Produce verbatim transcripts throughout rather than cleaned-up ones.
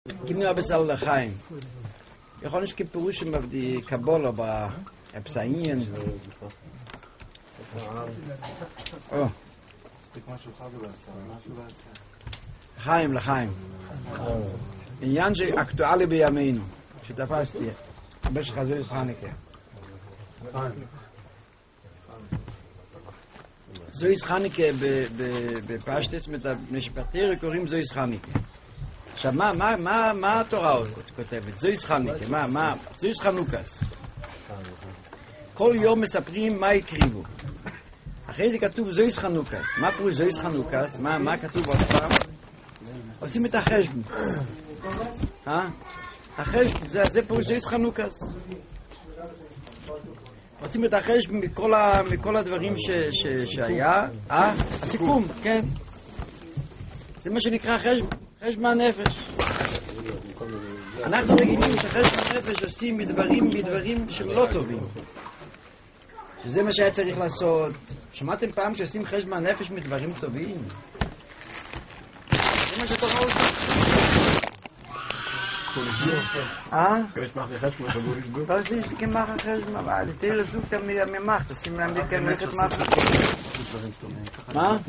Gib mir ein bisschen Lechaim. Ich habe nicht geprüfen auf die Kabbalah, aber Epsaien. Oh. Lechaim, Lechaim. עניין שאקטואלי בימינו, שתפסתי במשך הזויס חנוכה. זויס חנוכה בפשטס משפטר קוראים זויס חנוכה. עכשיו מה מה מה מה התורה כותבת? זויס חנוכה, מה מה זויס חנוכס. כל יום מספרים מה יקריבו. אחרי זה כתוב זויס חנוכס. מה פירוש זויס חנוכס? מה מה כתוב עוד פעם? עושים את החשבון. אה? החשבון, זה, זה פירוש זויס חנוכס. עושים את החשבון מכל, ה, מכל הדברים ש, ש, שהיה. אה? הסיכום, כן. זה מה שנקרא חשבון, חשבון הנפש. אנחנו רגילים שחשבון הנפש עושים מדברים, מדברים שהם לא טובים. שזה מה שהיה צריך לעשות. שמעתם פעם שעושים חשבון הנפש מדברים טובים? זה מה שתורה עושה. אה? was ist gemacht hast mal der sucht mir mir macht das mir mir kann nicht machen מה?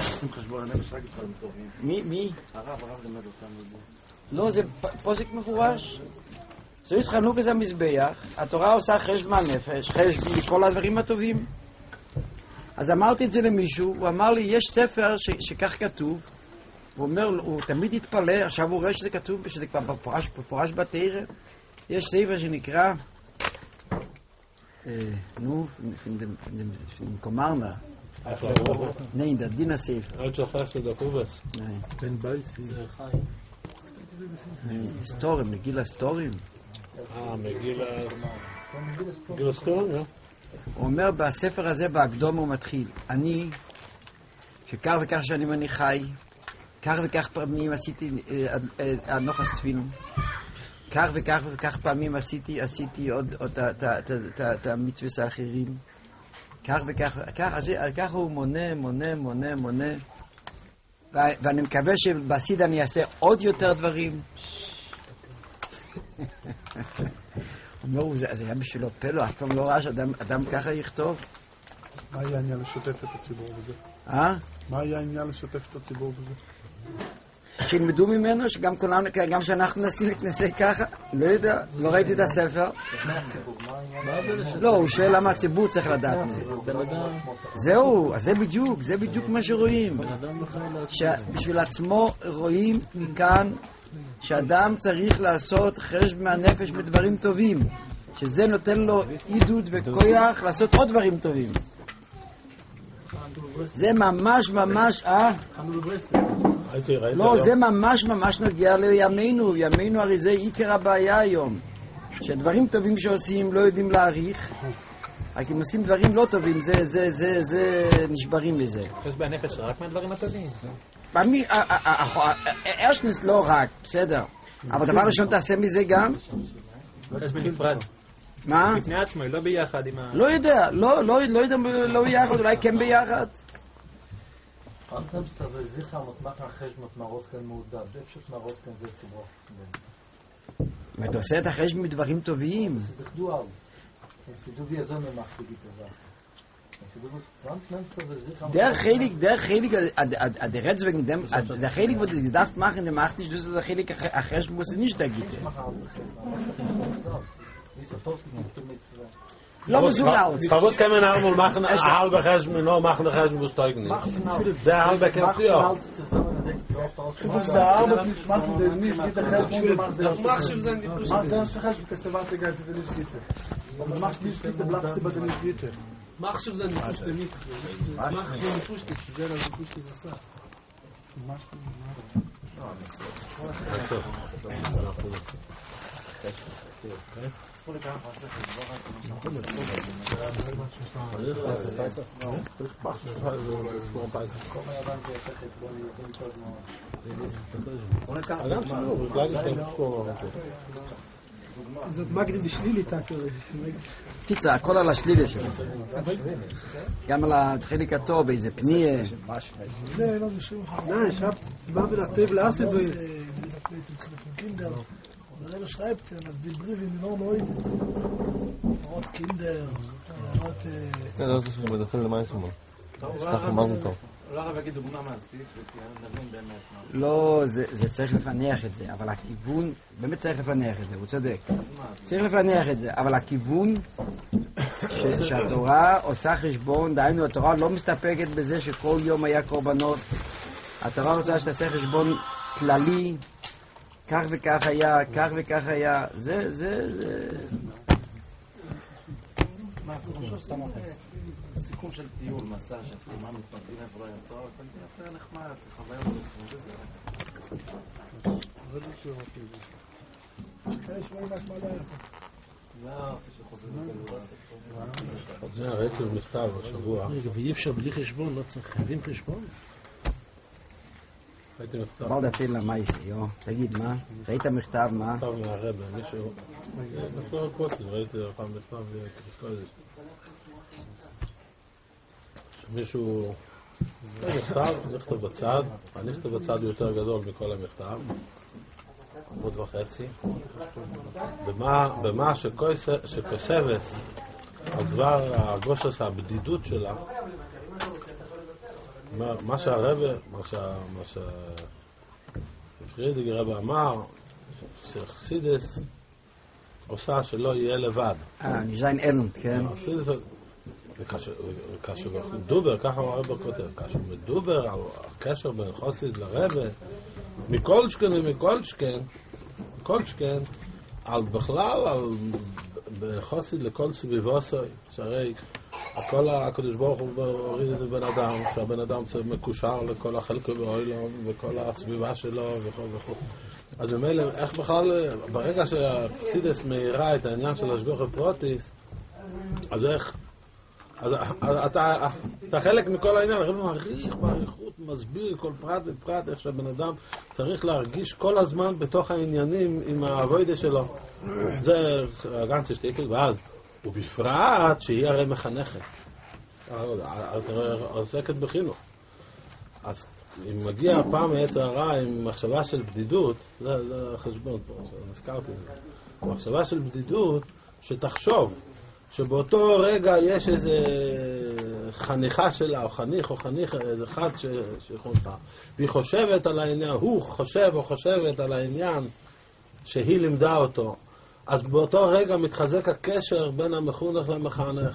מי מי? לא זה פוסק מפורש. זה יש חנוכה זה מזבח, התורה עושה חשבון נפש, חשבון כל הדברים הטובים. אז אמרתי את זה למישהו, הוא אמר לי יש ספר שכך כתוב. הוא אומר, הוא תמיד התפלא, עכשיו הוא רואה שזה כתוב, שזה כבר בפורש, בפורש בתורה. יש ספר שנקרא, נו, קומרנה. nein, der Dina Sefer. Also hast du da Kubas? Nein. Ben Baisi. Storim, Megillah Storim. אה, מגילה... מגילה סטורם, לא? הוא אומר, בספר הזה, בהקדום הוא מתחיל. אני, שכך וכך שנים אני חי, כך וכך פעמים עשיתי הנוחס תפילין, כך וכך וכך פעמים עשיתי, עשיתי עוד את המצוות האחרים, כך וכך, כך הוא מונה, מונה, מונה, מונה, ואני מקווה שבעתיד אני אעשה עוד יותר דברים. זה היה בשבילו פלא, אף פעם לא ראה שאדם ככה יכתוב. מה היה העניין לשתף את הציבור בזה? אה? מה היה העניין לשתף את הציבור בזה? שילמדו ממנו, שגם כולנו, גם שאנחנו נשים לכנסי ככה, לא יודע, לא ראיתי את הספר. לא, הוא שואל למה הציבור צריך לדעת מזה. זהו, אז זה בדיוק, זה בדיוק מה שרואים. שבשביל עצמו רואים מכאן שאדם צריך לעשות חשבון מהנפש בדברים טובים, שזה נותן לו עידוד וכוח לעשות עוד דברים טובים. זה ממש ממש, אה? לא, זה ממש ממש נוגע לימינו. ימינו הרי זה עיקר הבעיה היום, שדברים טובים שעושים לא יודעים להעריך, רק אם עושים דברים לא טובים זה זה זה זה נשברים מזה. חשבון הנפש רק מהדברים הטובים. פעמי, ארשנס לא רק, בסדר, אבל דבר ראשון תעשה מזה גם חשבון נפרד. מה? לפני עצמו, לא ביחד עם ה... לא יודע, לא, לא, לא יודע, לא ביחד, אולי כן ביחד. Ankommst also sicher mit machen Khashmot Maroskan Mudab. אפשר Maroskan זה ציבור. אתה עושה את החשבון מדברים טובים. זה תחדו אז. זה דו wie so eine Macht gibt es auch. Der Heilig, der Heilig, der Red wegen dem, der Heilig wurde gesagt machen, der macht nicht, das ist der Heilig, der Heilig muss nicht da gibt. לא מסוגל. פרוץ kann man einmal machen, eine halbe Khashmon, noch machen der Khashmon was teugen nicht. Der halbe kennst du ja. Du sagst, nicht machen, der nicht geht der Khashmon, machst du dann die Plus. Mach das Khashmon, kannst du warten, geht der nicht geht. Aber machst nicht geht, bleibst du bei der nicht geht. Machst du dann die Plus damit. Machst du die Plus, das ist der Plus das Sache. Machst du. זאת מגדים בשלילית, קיצה, הכל על השלילי שלו. גם על החלק הטוב, איזה פניה. זה לא משהו. נא, שב, בא ולטב לעשב Kinder. Und er schreibt, dass die Briefe enorm heute Rot Kinder, Rot... Ja, das ist mir das meiste Mal. סך אמרנו טוב. לא הרב יגיד דוגמה מעשית, ונבין באמת. לא, זה צריך לפנח את זה, אבל הכיוון, באמת צריך לפנח את זה, הוא צודק. צריך לפנח את זה, אבל הכיוון שהתורה עושה חשבון, דהיינו, התורה לא מסתפקת בזה שכל יום היה קורבנות. התורה רוצה שתעשה חשבון כללי, כך וכך היה, כך וכך היה. זה, זה, זה... מה, אני חושב ששם אותך. סיכום של טיול, מסע, שהסכימה מתפרדים איפה לא היה טוב, אבל זה יותר נחמד, חוויה ולכבוד וזה. זה ראיתי במכתב השבוע. רגע, ואי אפשר בלי חשבון, לא צריך חייבים חשבון? ראיתי מכתב. בוא תציל למייסי, יו. תגיד, מה? ראית מכתב, מה? מכתב מהרבא, מישהו... נפלו רפוטי, ראיתי פעם מכתב קריסקוידש. מישהו נכתב, נכתב בצד, הנכתב בצד יותר גדול מכל המכתב, עמוד וחצי, במה שכוסבת על דבר הגושס הבדידות שלה, מה שהרבא, מה שפרידיגר רבא אמר, שחסידס עושה שלא יהיה לבד. אה, נשאין אלונט, כן? וכאשר מדובר, ככה הרבא כותב, כאשר מדובר על הקשר בין חסיד לרבא, מכל שכן ומכל שכן, כל שכן, על בכלל, על חסיד לכל סביבוסוי, שהרי כל הקדוש ברוך הוא הוריד את הבן אדם, שהבן אדם מקושר לכל החלקו באוילום, וכל הסביבה שלו, וכו' וכו'. אז במילא, איך בכלל, ברגע שהפסידס מאירה את העניין של השגוח הפרוטיס, אז איך, אז אתה, אתה חלק מכל העניין, הרב מעריך בעריכות, מסביר כל פרט ופרט, איך שהבן אדם צריך להרגיש כל הזמן בתוך העניינים עם העבודה שלו. זה הגנצה שתיקל, ואז, ובפרט שהיא הרי מחנכת. עוסקת בחינוך. אז אם מגיע פעם מעץ הרע עם מחשבה של בדידות, זה, זה החשבון פה, נזכרתי את זה. מחשבה של בדידות, שתחשוב, שבאותו רגע יש איזה חניכה שלה, או חניך או חניך, איזה אחד שחונכה, והיא חושבת על העניין, הוא חושב או חושבת על העניין שהיא לימדה אותו, אז באותו רגע מתחזק הקשר בין המחונך למחנך.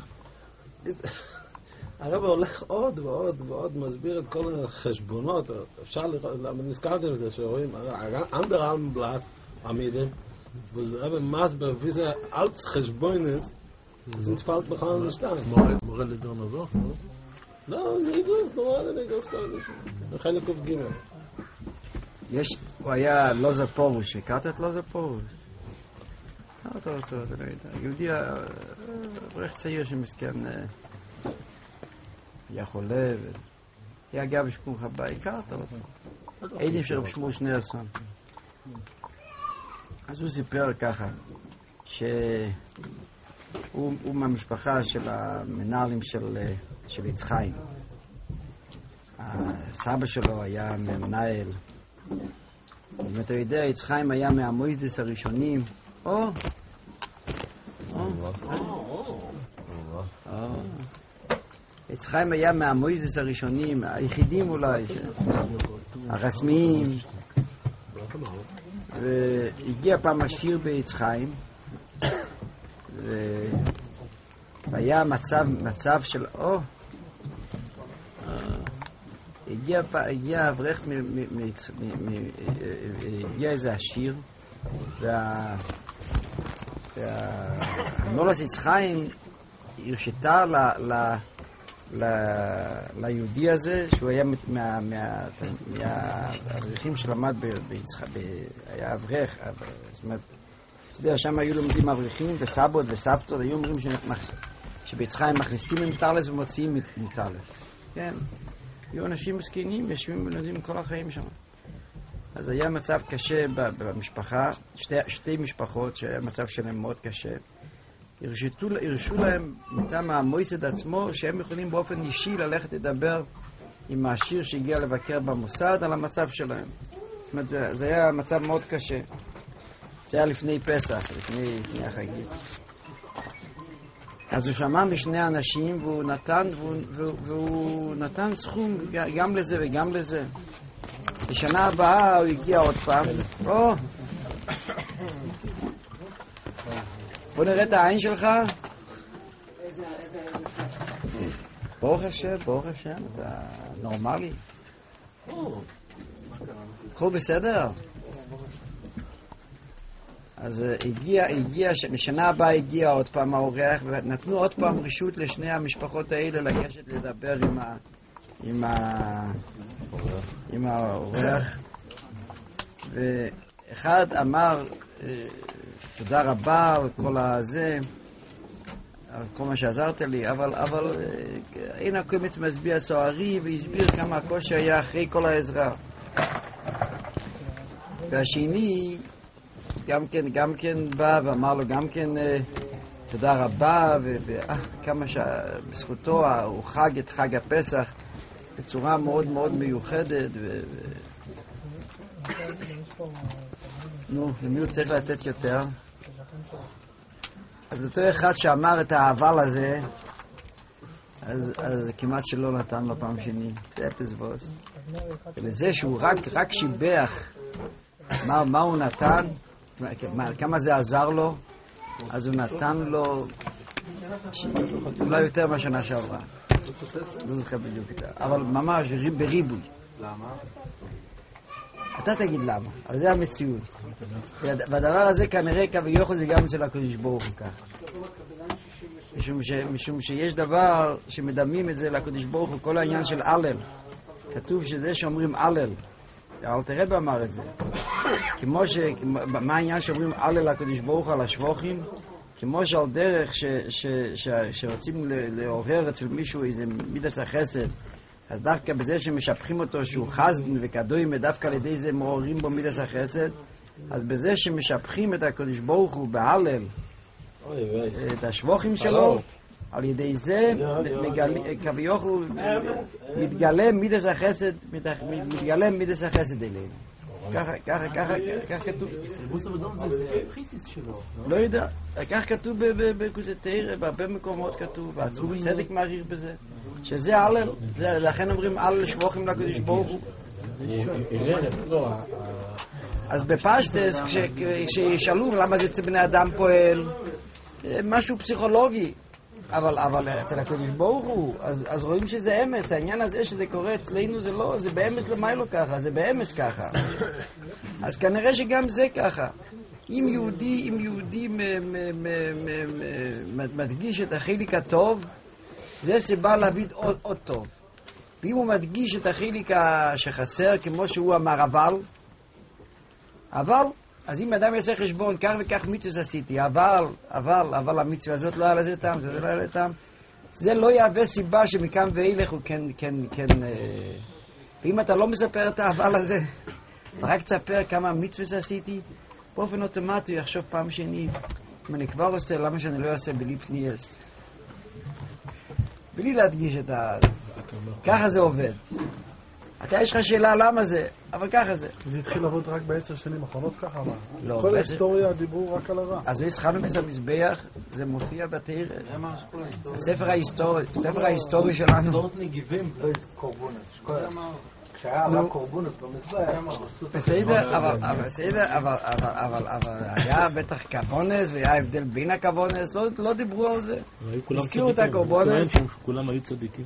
הרב הולך עוד ועוד ועוד, מסביר את כל החשבונות, אפשר לראות, נזכרתם את זה שרואים, אנדר אלמבלט, עמידים, והרב מסבר, וזה אלץ חשבוינס, sind falsch behandelt stand. מורה לדון הזו? לא, ניגוס, נורא לניגוס קודש. חלק אוף גימל. יש, הוא היה לוזר פורוש, הכרת את לוזר פורוש? הכרת אותו, אתה לא יודע. יהודי, אברך צעיר שמסכן, היה חולה, היה גב בשכון חבא, הכרת אותו. עדים של רב שמואל שניאורסון. אז הוא סיפר ככה, ש... הוא, הוא מהמשפחה של המנהלים של, של יצחיים. הסבא שלו היה מנהל. אם אתה יודע, יצחיים היה מהמוידס הראשונים. או! או! או! יצחיים היה מהמוידס הראשונים, היחידים אולי, הרסמיים. והגיע פעם השיר ביצחיים. והיה מצב, מצב של, או, הגיע, הגיע אברך, הגיע איזה עשיר, והנולס יצחיים הרשתה ליהודי הזה, שהוא היה מהאברכים שלמד ביצחיים, היה אברך, זאת אומרת, אתה יודע, שם היו לומדים אברכים וסבות וסבתות, היו אומרים שביצחיים מכניסים ממטרלס ומוציאים ממטרלס. כן, היו אנשים מסכנים, יושבים ולומדים כל החיים שם. אז היה מצב קשה במשפחה, שתי, שתי משפחות שהיה מצב שלהם מאוד קשה. הרשתו, הרשו להם מטעם המויסד עצמו שהם יכולים באופן אישי ללכת לדבר עם העשיר שהגיע לבקר במוסד על המצב שלהם. זאת אומרת, זה, זה היה מצב מאוד קשה. זה היה לפני פסח, לפני, לפני החגים. אז הוא שמע משני אנשים, והוא נתן, והוא, והוא, והוא נתן סכום גם לזה וגם לזה. בשנה הבאה הוא הגיע עוד פעם. או! בוא נראה את העין שלך. ברוך השם, ברוך השם, אתה נורמלי. הכל בסדר? אז הגיע, הגיע, לשנה הבאה הגיע עוד פעם האורח, ונתנו עוד פעם רשות לשני המשפחות האלה לגשת לדבר עם ה... עם ה... עם האורח. ואחד אמר, תודה רבה על כל הזה, על כל מה שעזרת לי, אבל, אבל הנה הקומץ מצביע סוערי והסביר כמה הקושי היה אחרי כל העזרה. והשני גם כן, גם כן בא ואמר לו גם כן תודה רבה, וכמה שבזכותו הוא חג את חג הפסח בצורה מאוד מאוד מיוחדת. ו... נו, למי הוא צריך לתת יותר? אז אותו אחד שאמר את האבל הזה, אז, אז כמעט שלא נתן לו פעם שני. זה אפס ווס. ולזה שהוא רק, רק שיבח מה, מה הוא נתן, מה, כמה זה עזר לו, אז הוא נתן לו אולי יותר מהשנה שעברה. לא זוכר בדיוק איתה. אבל ממש בריבוי. למה? אתה תגיד למה, אבל זה המציאות. והדבר הזה כנראה כביכול זה גם אצל הקדוש ברוך הוא כך. משום, ש, משום שיש דבר שמדמים את זה לקדוש ברוך הוא, כל העניין של הלל. כתוב שזה שאומרים הלל. אלתר רבי אמר את זה. כמו ש... מה העניין שאומרים הלל לקדוש ברוך הוא על השבוחים? כמו שעל דרך ש, ש, ש, שרוצים לעורר אצל מישהו איזה מידס החסד, אז דווקא בזה שמשפחים אותו שהוא חסדן וקדוים, ודווקא על ידי זה מעוררים בו מידס החסד, אז בזה שמשפחים את הקדוש ברוך הוא בהלל, את השבוחים שלו, על ידי זה כביכול מתגלם מידס החסד, מתגלם מידס החסד אלינו. ככה, ככה, ככה, ככה כתוב. ריבוס אבדום זה חיסיס שלו. לא יודע, כך כתוב בקוטטר, בהרבה מקומות כתוב, והצור צדק מעריך בזה, שזה הלל, לכן אומרים הלל שבוחים לקדוש ברוך הוא. אז בפשטס, כשישאלו למה זה אצל בני אדם פועל, משהו פסיכולוגי, אבל, אבל אצל הקדוש ברוך הוא, אז, אז רואים שזה אמס, העניין הזה שזה קורה אצלנו זה לא, זה באמס למיילו ככה, זה באמס ככה. אז כנראה שגם זה ככה. אם יהודי, אם יהודי מ, מ, מ, מ, מ, מדגיש את החילק הטוב, זה סיבה להביא עוד, עוד טוב. ואם הוא מדגיש את החילק שחסר, כמו שהוא אמר אבל, אבל, אז אם אדם יעשה חשבון, כך וכך מצווה עשיתי, אבל, אבל, אבל המצווה הזאת לא היה לזה טעם, זה לא היה לזה טעם, זה לא יהווה סיבה שמכאן ואילך הוא כן, כן, כן, אה... ואם אתה לא מספר את האבל הזה, אתה רק תספר כמה מצווה עשיתי, באופן אוטומטי הוא יחשוב פעם שני, אם אני כבר עושה, למה שאני לא אעשה בלי פניאס? בלי להדגיש את ה... ככה זה עובד. אתה יש לך שאלה למה זה, אבל ככה זה. זה התחיל לעבוד רק בעשר שנים האחרונות ככה, אבל לא, כל בעשר... ההיסטוריה דיברו רק על הרע. אז יש חנוכס המזבח, זה מופיע בתיר. הספר ההיסטורי, הספר ההיסטורי שלנו. דורות נגיבים קורבונס. כשהיה הרע קורבונס במזבח. בסדר, אבל בסדר, אבל היה בטח קבונס, והיה הבדל בין הקבונס, לא דיברו על זה. הזכירו את הקורבונס. כולם היו צדיקים.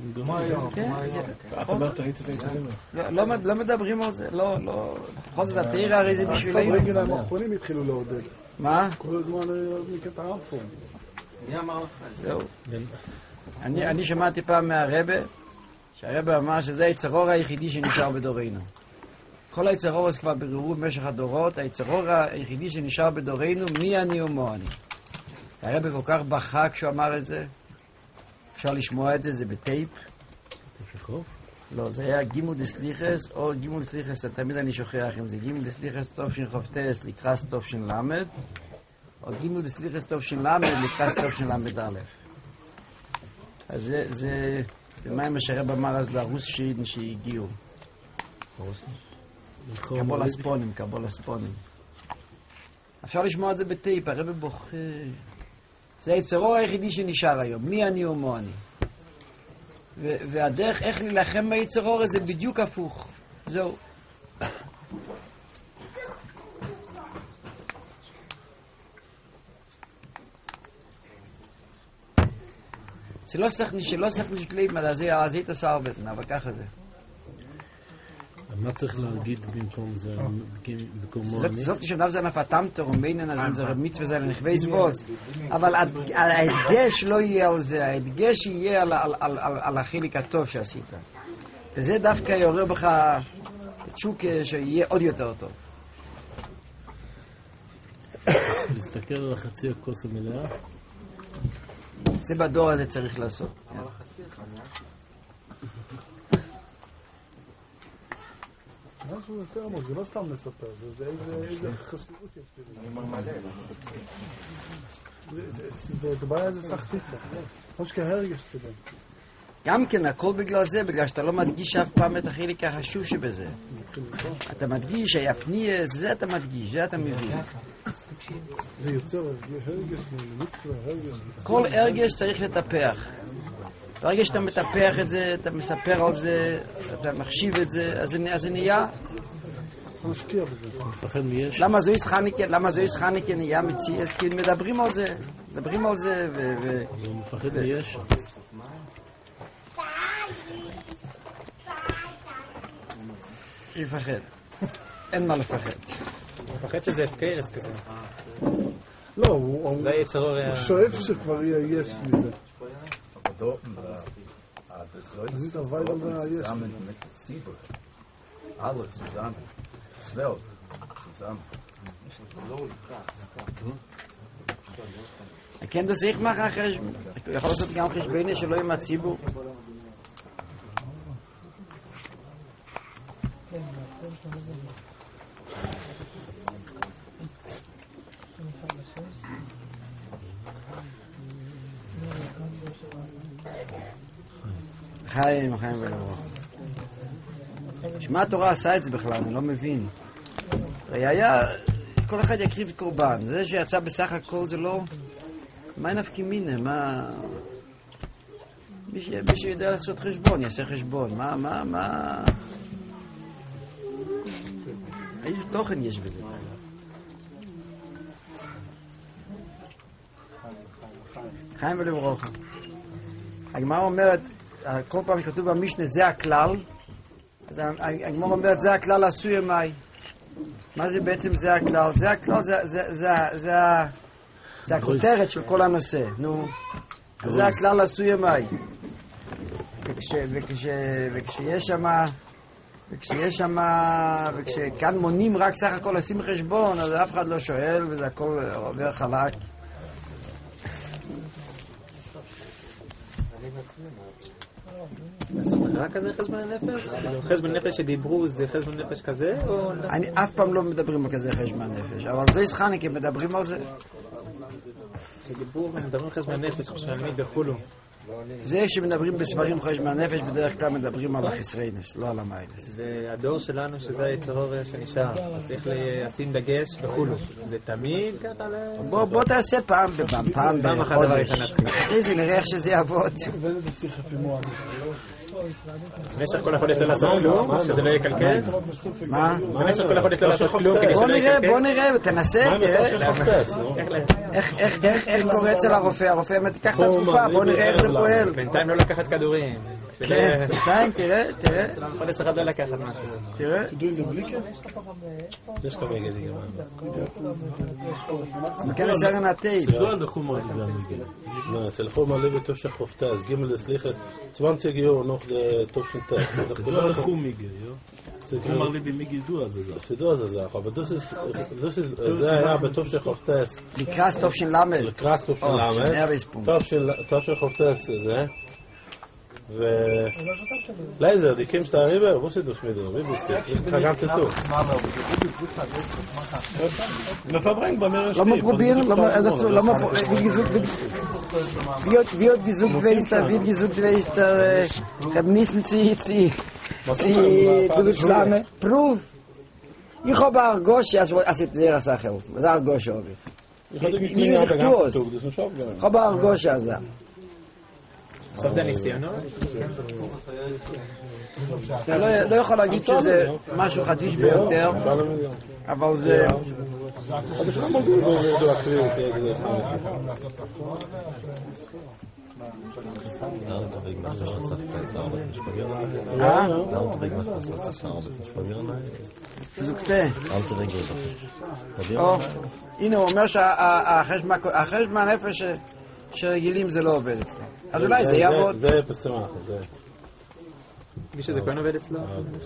לא מדברים על זה, לא, לא. בכל זאת התיר הרי זה בשבילנו. ברגל האחרונים התחילו לעודד. מה? כל הזמן מקטע רפון. מי אמר לך? זהו. אני שמעתי פעם מהרבא, שהרבא אמר שזה היצרור היחידי שנשאר בדורנו. כל היצרור אז כבר ברירו במשך הדורות, היצרור היחידי שנשאר בדורנו, מי אני ומו אני. הרבא כל כך בכה כשהוא אמר את זה, אפשר לשמוע את זה, זה בטייפ. לא, זה היה גימול דסליחס, או גימול דסליחס, תמיד אני שוכח אם זה גימול דסליחס טוב שין חופטס לקרס טוב שין למד, או גימול דסליחס טוב שין למד לקרס טוב שין למד א'. אז זה, זה, זה מה עם השרב אמר אז לרוס שידן שהגיעו. קבול הספונים, קבול הספונים. אפשר לשמוע את זה בטייפ, הרב בוכה. זה היצרו היחידי שנשאר היום, מי אני ומו אני. והדרך איך להילחם ביצרו זה בדיוק הפוך. זהו. זה לא צריך שלא צריך לשקלים, אז זה יתעשה הרבה, אבל ככה זה. מה צריך להגיד במקום זה? זאת שנה זה נפתם תרומינן, אז זה מצווה זה לנכווי זבוז. אבל ההדגש לא יהיה על זה, ההדגש יהיה על החיליק הטוב שעשית. וזה דווקא יעורר בך תשוקה שיהיה עוד יותר טוב. להסתכל על החצי הכוס המלאה? זה בדור הזה צריך לעשות. משהו יותר עמוק, זה לא סתם לספר, זה איזה חשיבות יש לזה. זה בעיה איזה סחטיפה, לא שכהרגש צדן. גם כן, הכל בגלל זה, בגלל שאתה לא מדגיש אף פעם את החלק החשוב שבזה. אתה מדגיש, היה פנייה, זה אתה מדגיש, זה אתה מבין. זה יוצר הרגש, מצווה, הרגש. כל הרגש צריך לטפח. ברגע שאתה מטפח את זה, אתה מספר על זה, אתה מחשיב את זה, אז זה נהיה. אתה משקיע בזה. מפחד מיש. למה זו ישחניקה, למה זו ישחניקה נהיה מציאס? כי מדברים על זה, מדברים על זה, ו... הוא מפחד מיש. יפחד. אין מה לפחד. הוא מפחד שזה קיירס כזה. לא, הוא שואף שכבר יהיה יש מזה. Das zusammen mit Zwiebel. Alle zusammen. Zwölf zusammen. כן, das ich mache אחרי... יכול לעשות גם חשבני שלא עם הציבור. חיים, חיים ולברוך. שמה התורה עשה את זה בכלל? אני לא מבין. היה, כל אחד יקריב קורבן. זה שיצא בסך הכל זה לא... מה נפקי מינה? מה... מי שיודע לעשות חשבון, יעשה חשבון. מה, מה, מה... איזה תוכן יש בזה? חיים ולברוך. הגמרא אומרת, כל פעם שכתוב במשנה זה הכלל, אז הגמרא אומרת זה הכלל עשוי ימי. מה זה בעצם זה הכלל? זה הכלל, זה, זה, זה, זה, זה הכותרת של כל הנושא. נו, זה הכלל עשוי ימי. וכש, וכש, וכשיש שמה, וכשיש שמה, וכשכאן מונים רק סך הכל לשים חשבון, אז אף אחד לא שואל וזה הכל עובר חלק. רק כזה חשבון הנפש? חשבון נפש שדיברו זה חשבון נפש כזה? אני אף פעם לא מדברים על כזה חשבון נפש, אבל זה ישחניק, הם מדברים על זה. שדיברו ומדברים חשבון נפש, כשנלמיד בחולו. זה שמדברים בספרים חשבון נפש, בדרך כלל מדברים על החסרינס, לא על המיילס. זה הדור שלנו שזה היצרור שנשאר, צריך לשים דגש בחולו. זה תמיד ככה ל... בוא תעשה פעם בפעם, פעם בחודש. איזה נראה איך שזה יעבוד. במשך כל החודש לא לעשות כלום, שזה לא יקלקל? מה? במשך כל החודש לא לעשות כלום, כדי בוא שלא נראה, יקלקל? בוא נראה, תנסה, תראה. איך קורא אצל הרופא? הרופא אומר, תיקח את התרופה, בוא נראה איך זה פועל. בינתיים לא לקחת כדורים. כן, בינתיים, תראה, תראה. חודש אחד לא לקחת משהו. תראה. יש כמה יגדי גם. מכן הסרן הטייב. סגרן לחום על גמל. Na, selchom alle betosh khoftas, gimel slichet zwanzig Jahre noch der Toschen Tag. Das bedeutet khumige, ja. Selchom alle bi mige du az az. Du az az, aber das ist das ist da ja betosh khoftas. Die Kras Toschen Lamel. Die Kras Toschen Lamel. Toschen Toschen khoftas, זה. ו לייזר, די קימסט אריבה, וואס איז דאס מיט דעם? ווי בוסט? איך גאנץ צו. מפברנג במרש. למה probieren? למה also למה wie gesagt wird wird gesucht Weister, wird gesucht Weister, hab nissen sie sie. Sie du Islame, proof. Ich habe Argosch, als ich sehr Sache auf. Das Argosch habe ich. Ich hatte Wie ist es los? das ist ein Schafgarn. Ich habe Argosch, also. בסוף זה ניסיונות? לא יכול להגיד שזה משהו חדיש ביותר, אבל זה... אבל זה לא מגעיל בו להקריא אותי. אה? Was sagst du? Alte Regel. או, הנה הוא אומר שהחשבון הנפש שרגילים זה לא עובד אצלו. אז אולי זה יעבוד. זה פסמך, זה... מי שזה כאן עובד אצלו?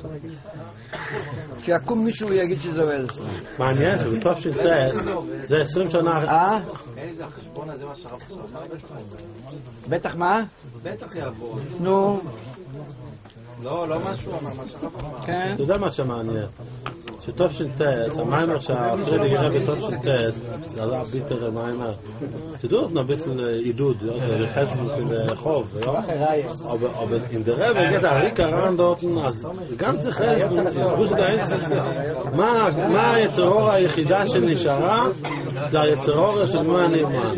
שיקום מישהו ויגיד שזה עובד אצלו. מעניין שבטוב של טס, זה עשרים שנה... אה? איזה החשבון הזה מה שהרב עכשיו אמר? בטח מה? בטח יעבור. נו. לא, לא משהו אמר, מה שהרב אמר. כן. אתה יודע מה שמעניין? שטוב של טס, המיימר שהפרידי גירה בטוב של טס, זה עלה ביטר המיימר. סידור noch ein bisschen עידוד, לחשבון כחוב, aber in der Rebbe geht der Rika ran dort, אז גם צריך חשבון, תסברו שזה האמצע. מה היצרור היחידה שנשארה? זה היצרור של מה הנאמן.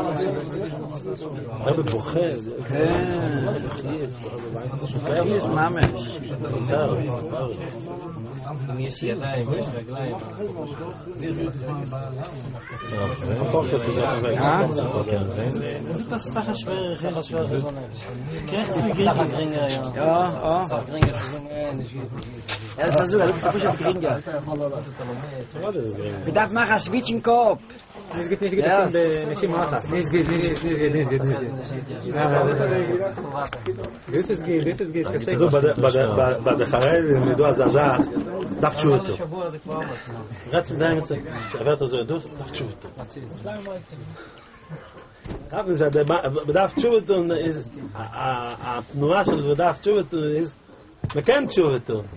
הרב בוכה. כן. יש ממש. יש ידיים, יש רגליים. אה? Das ist Sache schwer, Sache schwer. Kriegt sie Gringer Gringer ja. Ja, ja. Gringer zu sagen, Ja, das versucht, das ist ein Gringer. Wir darf machen Switch im Kopf. nicht geht nicht geht das בנשים אחת. nicht geht nicht nicht geht nicht geht nicht geht. Das ist geht, das ist geht. תראו, בדחרי נדעו על זעזע, דפצ'ו אותו. רץ מדי מצא, שעברת הזו ידוס, דפצ'ו אותו. רב זה, בדף תשובתון, התנועה של בדף תשובתון, מכן תשובתון.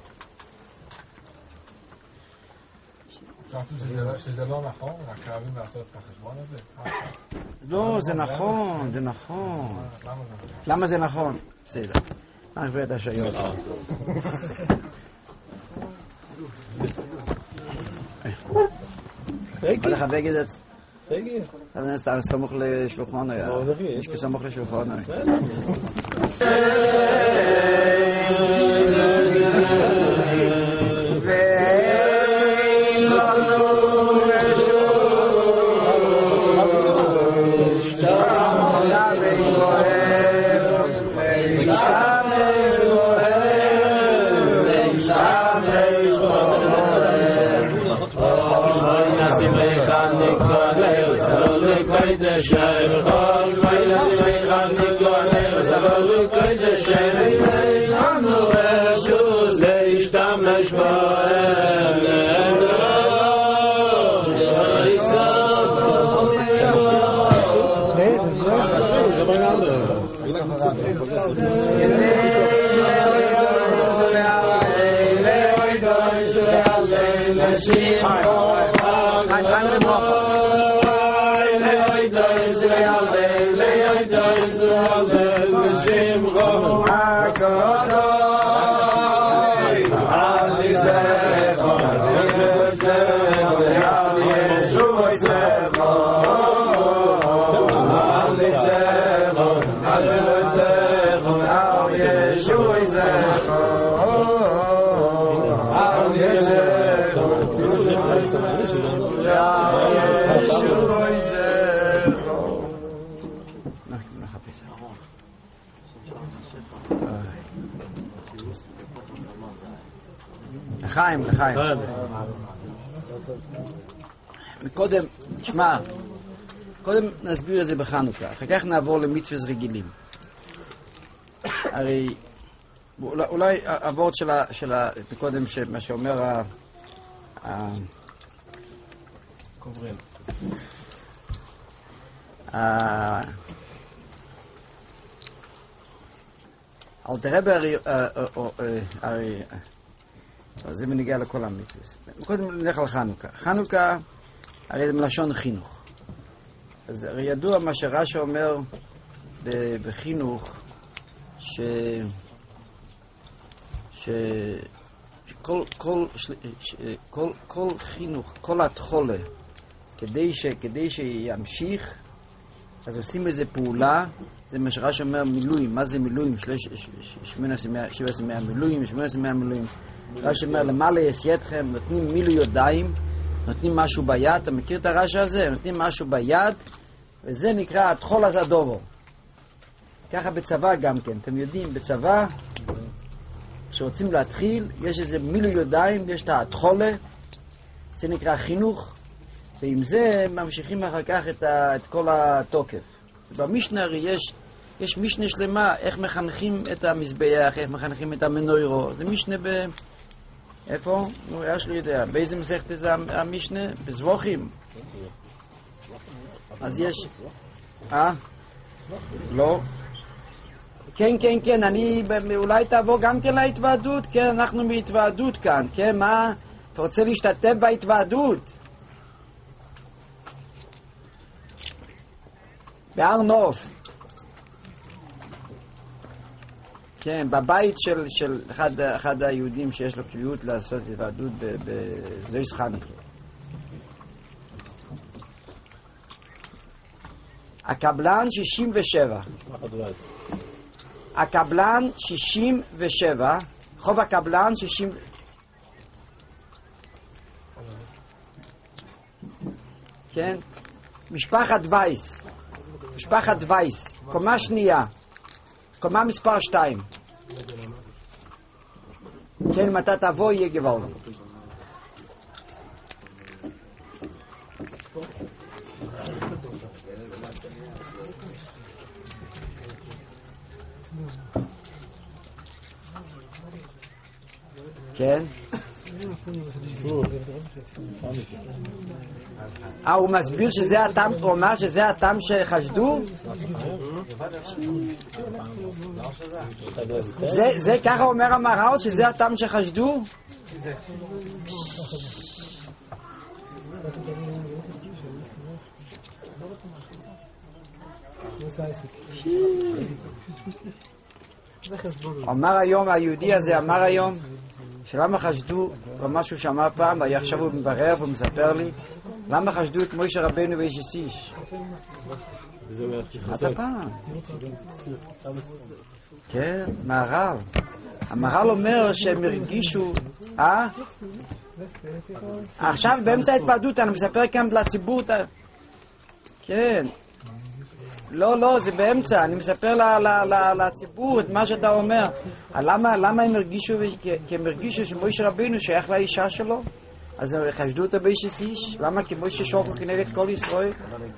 חשבתי שזה לא נכון, רק חייבים לעשות את החשבון הזה? לא, זה נכון, זה נכון. למה זה נכון? בסדר. נחבר את השאלות. אבל לך בגד את... אז אני סתם סמוך לשולחנו, יש כסמוך לשולחנו. לחיים, לחיים. קודם, תשמע, קודם נסביר את זה בחנוכה, אחר כך נעבור למצוות רגילים. הרי, אולי הוורד של קודם, מה שאומר ה... קוברל. אלתר רבי הרי... אז זה מנגיע לכל המצוות. קודם נלך על חנוכה. חנוכה, הרי זה מלשון חינוך. אז הרי ידוע מה שרש"י אומר בחינוך, ש... ש... כל, כל, כל, כל חינוך, כל התחולה, כדי ש, כדי שימשיך, אז עושים איזה פעולה, זה מה שרש"י אומר מילואים, מה זה מילואים? שמונה עשרה מאה מילואים, שמונה עשרה מאה מילואים. רש"י אומר, למעלה יסייתכם, נותנים מילוי ידיים, נותנים משהו ביד, אתה מכיר את הרש"י הזה? נותנים משהו ביד, וזה נקרא התחול הזה דובו. ככה בצבא גם כן, אתם יודעים, בצבא, כשרוצים להתחיל, יש איזה מילוי ידיים, יש את התחולה, זה נקרא חינוך, ועם זה ממשיכים אחר כך את, ה, את כל התוקף. במשנה הרי יש, יש משנה שלמה, איך מחנכים את המזבח, איך מחנכים את המנוירו. זה משנה ב... איפה? נו, יש לי יודע. באיזה מסכת זה המשנה? בזבוכים. אז יש... אה? לא? כן, כן, כן, אני... אולי תעבור גם כן להתוועדות? כן, אנחנו בהתוועדות כאן. כן, מה? אתה רוצה להשתתף בהתוועדות? בהר נוף. כן, בבית של, של אחד, אחד היהודים שיש לו קביעות לעשות התוועדות בזויס חנוכה. הקבלן שישים ושבע. הקבלן שישים ושבע. חוב הקבלן שישים... כן? משפחת וייס. משפחת וייס. קומה שנייה. קומה מספר שתיים. כן, אם אתה תבוא יהיה גבוה. כן? אה, הוא מסביר שזה הטעם, הוא אומר שזה הטעם שחשדו? זה, זה ככה אומר המהר"ל שזה הטעם שחשדו? אמר היום, היהודי הזה אמר היום שלמה חשדו, משהו שאמר פעם, עכשיו הוא מברר והוא מספר לי למה חשדו את מוישה רבנו ואיש איש? אתה פעם? כן, מהר"ל. המהר"ל אומר שהם הרגישו, אה? עכשיו באמצע ההתוועדות אני מספר כאן לציבור, כן. לא, לא, זה באמצע, אני מספר לציבור את מה שאתה אומר. למה הם הרגישו, כי הם הרגישו שמוישה רבנו שייך לאישה שלו? אז הם חשדו אותה באיש איש? למה? כי מוישה שופר כנגד כל ישראל?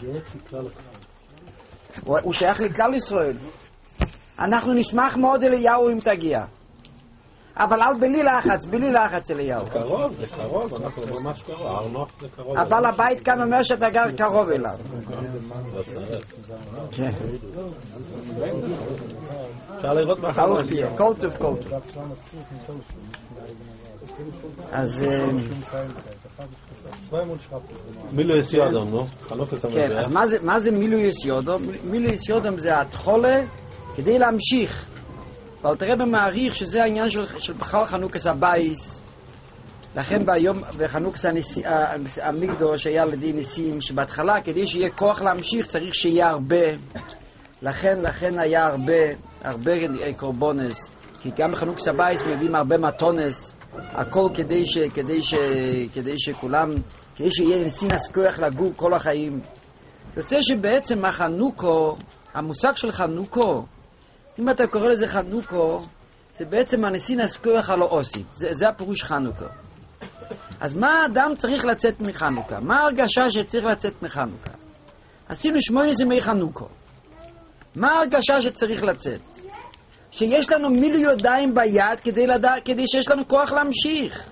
הוא שייך לכלל ישראל. אנחנו נשמח מאוד אליהו אם תגיע. אבל אל בלי לחץ, בלי לחץ אליהו. קרוב, זה קרוב, אנחנו ממש קרוב, הר נוף זה קרוב. הבעל הבית כאן אומר שאתה גר קרוב אליו. כן. אפשר לראות מה ברוך תהיה, כל טוב, כל טוב. אז... מילוי יסיודום, נו? כן, אז מה זה מילוי יסיודום? מילוי יסיודום זה התחולה כדי להמשיך. אבל תראה במעריך שזה העניין של, של בכלל חנוכת הבייס. לכן ביום בחנוכת המקדוש היה לידי ניסים שבהתחלה כדי שיהיה כוח להמשיך צריך שיהיה הרבה. לכן לכן היה הרבה הרבה קורבנס, כי גם בחנוכת הבייס מביאים הרבה מתונס, הכל כדי ש כדי ש כדי שכולם כדי שיהיה ניסינס כוח לגור כל החיים. יוצא שבעצם החנוכו, המושג של חנוכו, אם אתה קורא לזה חנוכו, זה בעצם הניסינס כוח הלא עושים. זה, זה הפירוש חנוכה. אז מה האדם צריך לצאת מחנוכה? מה ההרגשה שצריך לצאת מחנוכה? עשינו שמונה ימי חנוכה. מה ההרגשה שצריך לצאת? שיש לנו מילוי ידיים ביד כדי, לדע, כדי שיש לנו כוח להמשיך.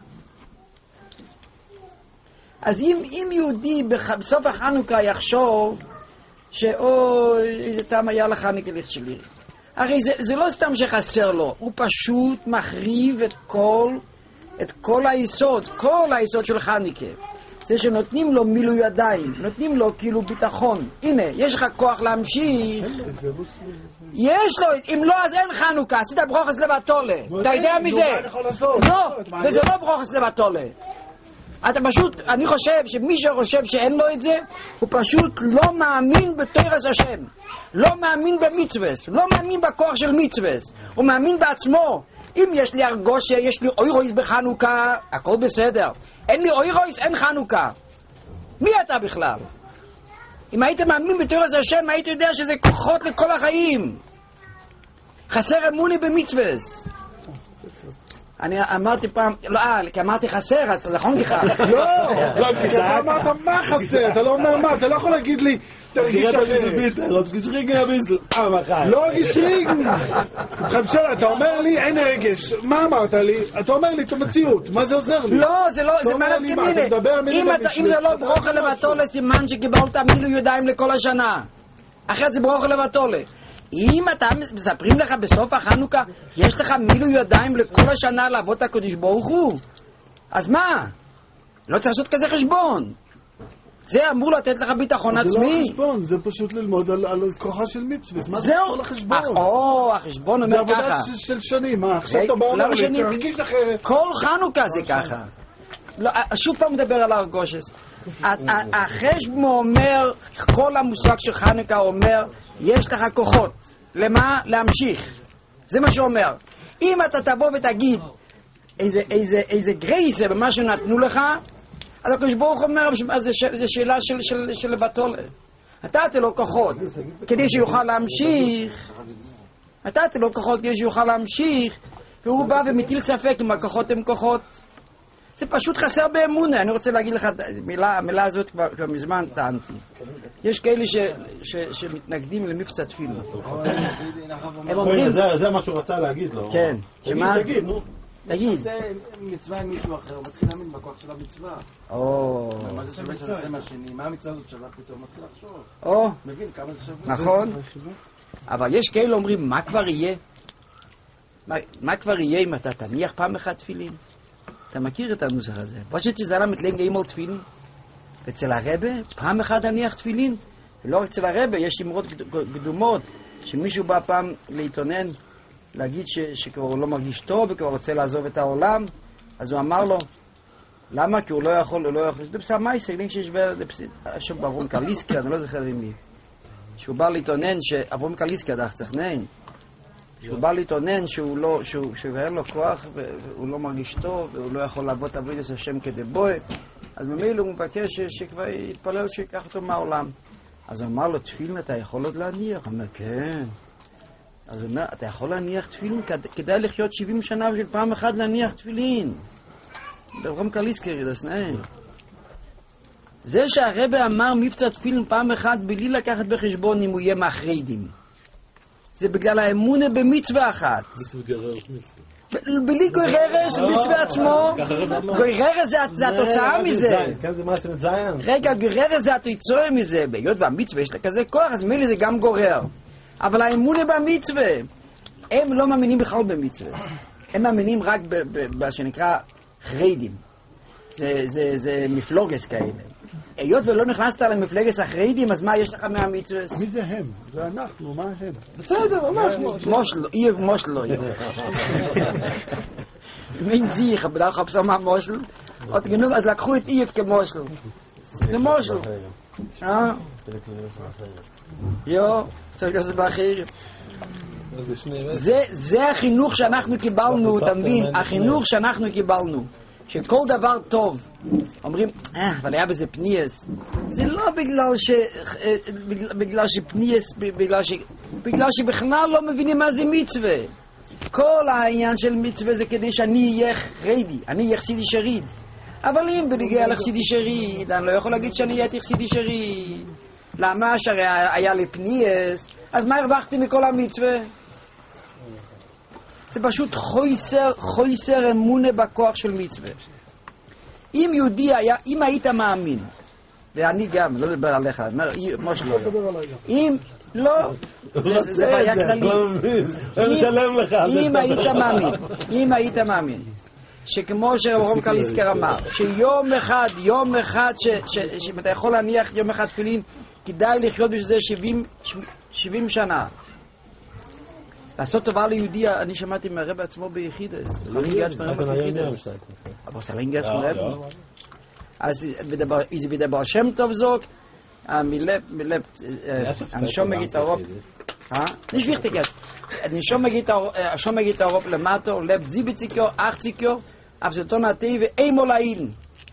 אז אם, אם יהודי בסוף החנוכה יחשוב שאו איזה טעם היה לחנוכה שלי, הרי זה, זה לא סתם שחסר לו, הוא פשוט מחריב את כל, את כל היסוד, כל היסוד של חנוכה. זה שנותנים לו מילוי ידיים, נותנים לו כאילו ביטחון. הנה, יש לך כוח להמשיך. יש לו, אם לא אז אין חנוכה, עשית ברוכס לבטולה. אתה יודע מזה? לא, וזה לא ברוכס לבטולה. אתה פשוט, אני חושב שמי שחושב שאין לו את זה, הוא פשוט לא מאמין בתורת השם. לא מאמין במצווס, לא מאמין בכוח של מצווס. הוא מאמין בעצמו. אם יש לי הרגושה, יש לי אוירויס בחנוכה, הכל בסדר. אין לי אוירויס, אין חנוכה. מי אתה בכלל? אם היית מאמין בתורת השם, היית יודע שזה כוחות לכל החיים. חסר אמוני במצווס. אני אמרתי פעם, לא, כי אמרתי חסר, אז נכון לך. לא, כי אתה אמרת מה חסר, אתה לא אומר מה, אתה לא יכול להגיד לי, תרגיש אחרת. לא גשריג. חמשלה, אתה אומר לי אין רגש, מה אמרת לי? אתה אומר לי את המציאות, מה זה עוזר לי? לא, זה לא, זה מלך כמיני. אם זה לא ברוכה לבטולה, סימן שקיבלת מילוי ידיים לכל השנה. אחרת זה ברוכה לבטולה. אם אתה מספרים לך בסוף החנוכה, יש לך מילוי ידיים לכל השנה לעבוד את הקדוש ברוך הוא, אז מה? לא צריך לעשות כזה חשבון. זה אמור לתת לך ביטחון עצמי. זה לא חשבון, זה פשוט ללמוד על כוחה של מצווה. מה זה קשור לחשבון? או, החשבון אומר ככה. זה עבודה של שנים, מה? עכשיו אתה בא אומר לי, תרגיש אחרת. כל חנוכה זה ככה. שוב פעם מדבר על הרגושס. החשבון אומר, כל המושג של חנוכה אומר, יש לך כוחות. למה? להמשיך. זה מה שאומר. אם אתה תבוא ותגיד איזה, איזה, איזה גרייסה במה שנתנו לך, אז הקדוש ברוך אומר, זה, זה שאלה של, של, של לבטול. נתת לו כוחות כדי שיוכל להמשיך. נתת לו כוחות כדי שיוכל להמשיך, והוא בא ומטיל ספק אם הכוחות הם כוחות. זה פשוט חסר באמונה. אני רוצה להגיד לך, מילה, המילה הזאת כבר, כבר מזמן טענתי. יש כאלה ש, ש, שמתנגדים למבצע תפילה. הם אומרים... זה, זה מה שהוא רצה להגיד לו. כן. שמה? תגיד, נו. תגיד. זה מצווה עם מישהו אחר, הוא מתחיל להאמין בכוח של המצווה. או... מה זה שווה שעושה מהשני? מה המצווה הזאת שווה פתאום? מתחיל לחשוב. או... מבין כמה זה שווה? נכון. אבל יש כאלה אומרים, מה כבר יהיה? מה, מה כבר יהיה אם אתה תניח פעם אחת תפילין? אתה מכיר את הנוסח הזה. פשוט שזרם את לנגה אימול תפילין. אצל הרבה, פעם אחת תניח תפילין. ולא אצל הרבה, יש אמרות קדומות, שמישהו בא פעם להתעונן, להגיד ש, שכבר הוא לא מרגיש טוב וכבר רוצה לעזוב את העולם, אז הוא אמר לו, למה? כי הוא לא יכול, הוא לא יכול. זה בסדר מייסר, אני חושב שיש באברום קליסקי, אני לא זוכר עם מי. שהוא בא להתעונן, שאברום קליסקי הדרך צריך נעים. שהוא בא להתעונן שהוא לא, שהוא, שהוא אין לו כוח והוא לא מרגיש טוב והוא לא יכול לעבוד עבודת השם כדבוי, אז ממילא הוא מבקש שכבר יתפלל שיקח אותו מהעולם. אז הוא אמר לו, תפילין אתה יכול עוד להניח? הוא אומר, כן. אז הוא אומר, אתה יכול להניח תפילין? כדאי לחיות שבעים שנה בשביל פעם אחת להניח תפילין. דברם קליסקרי, זה סנאים. זה שהרבא אמר מבצע תפילין פעם אחת בלי לקחת בחשבון אם הוא יהיה מאחרידים. זה בגלל האמונה במצווה אחת. מצווה גררס מצווה. בלי גררס, מצווה עצמו. גררס זה התוצאה מזה. כן, זה מה שמציין. רגע, גררס זה התוצאה מזה. בהיות והמצווה יש לה כזה כוח, אז מילי זה גם גורר. אבל האמונה במצווה, הם לא מאמינים בכלל במצווה. הם מאמינים רק במה שנקרא חרדים. זה מפלוגס כאלה. היות ולא נכנסת למפלגת החרדים, אז מה יש לך מהמצווה? מי זה הם? זה אנחנו, מה הם? בסדר, אנחנו. מושל, אייב מושל לא יהיה. מין זיך, אבל לא חפשה מה מושל. עוד גנוב, אז לקחו את אייב כמושל. זה מושל. אה? יו, צריך לעשות באחר. זה החינוך שאנחנו קיבלנו, אתה מבין? החינוך שאנחנו קיבלנו. שכל דבר טוב, אומרים, אה, אבל היה בזה פניאס. זה לא בגלל ש... בגלל שפניאס, בגלל ש... בגלל שבכלל לא מבינים מה זה מצווה. כל העניין של מצווה זה כדי שאני אהיה חרדי, אני אהיה חסידי שריד. אבל אם בנגיע לחסידי שריד, אני לא יכול להגיד שאני אהיה חסידי שריד. למה? שהרי היה לי פניאס, אז מה הרווחתי מכל המצווה? זה פשוט חויסר, חויסר אמונה בכוח של מצווה. אם יהודי היה, אם היית מאמין, ואני גם, לא לדבר עליך, משה לא, אם, לא, זה בעיה כללית. אני משלם לך. אם היית מאמין, אם היית מאמין, שכמו שרום קליסקר אמר, שיום אחד, יום אחד, שאם אתה יכול להניח יום אחד תפילין, כדאי לחיות בשביל זה שבעים שנה. לעשות טובה ליהודי, אני שמעתי מהרב עצמו ביחידס. לא נגיעת פרם ביחידס. אבל זה לא נגיעת פרם. אז זה בדבר שם טוב זוג, מלב, מלב, הנשום מגיד הרוב, nicht wichtig ist. הנשום מגיד הרוב למטו, לב זיבציקיו, אחציקיו, אף זה תון הטבע, אימו לעידן.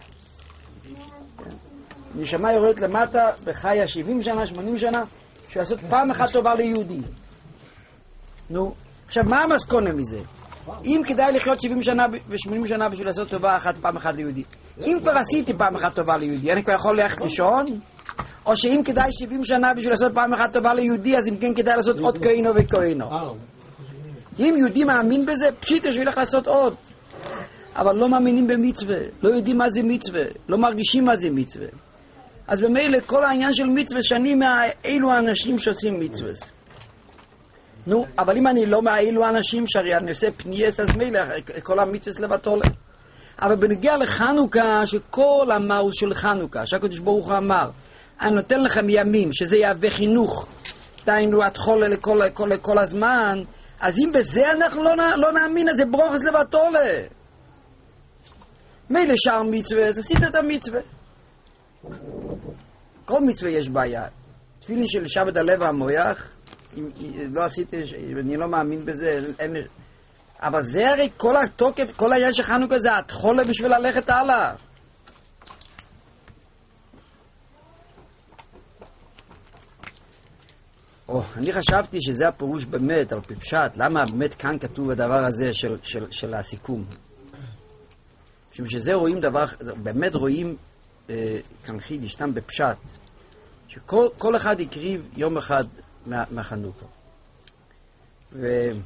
נשמה יורדת למטה, בחיה שבעים שנה, שמונים שנה, בשביל לעשות פעם אחת טובה ליהודי. נו, עכשיו מה המסקונה מזה? אם כדאי לחיות שבעים שנה ו-שמונים שנה בשביל לעשות טובה אחת פעם אחת ליהודי, אם כבר עשיתי פעם אחת טובה ליהודי, אני כבר יכול ללכת לישון? או שאם כדאי שבעים שנה בשביל לעשות פעם אחת טובה ליהודי, אז אם כן כדאי לעשות עוד כהינו וכהינו. אם יהודי מאמין בזה, פשיט יש ילך לעשות עוד. אבל לא מאמינים במצווה, לא יודעים מה זה מצווה, לא מרגישים מה זה מצווה. אז במילא כל העניין של מצווה שאני מאלו האנשים שעושים מצווה. נו, אבל אם אני לא מאלו האנשים שהרי אני עושה פנייס, אז מילא כל המצווה לבטול. אבל בנגיע לחנוכה, שכל המהות של חנוכה, שהקדוש ברוך הוא אמר, אני נותן לכם ימים, שזה יהווה חינוך, דיינו התחול לכל, לכל, לכל הזמן, אז אם בזה אנחנו לא, לא נאמין, אז זה ברוכס לבטולה. מילא שאר מצווה, אז עשית את המצווה. כל מצווה יש בעיה. תפילין של שבת הלב והמויח, אם, אם לא עשיתי, אני לא מאמין בזה, אין, אבל זה הרי כל התוקף, כל העניין של חנוכה זה התחולה בשביל ללכת הלאה. או, אני חשבתי שזה הפירוש באמת, על פשט, למה באמת כאן כתוב הדבר הזה של, של, של הסיכום. משום שזה רואים דבר, באמת רואים אה, כאן חידש, סתם בפשט, שכל כל אחד יקריב יום אחד מה, מהחנוכה. ו...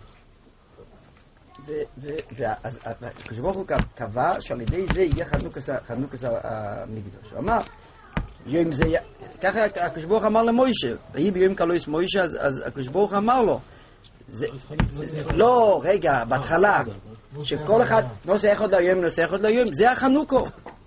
ואז הקדוש ברוך הוא קבע שעל ידי זה יהיה חנוכת המקדש. הוא אמר, ככה הקדוש ברוך אמר למוישה, ויהי ביום קלויס מוישה, אז הקדוש ברוך אמר לו, לא, רגע, בהתחלה, שכל אחד נושא אחד ליום, נושא אחד ליום, זה החנוכו.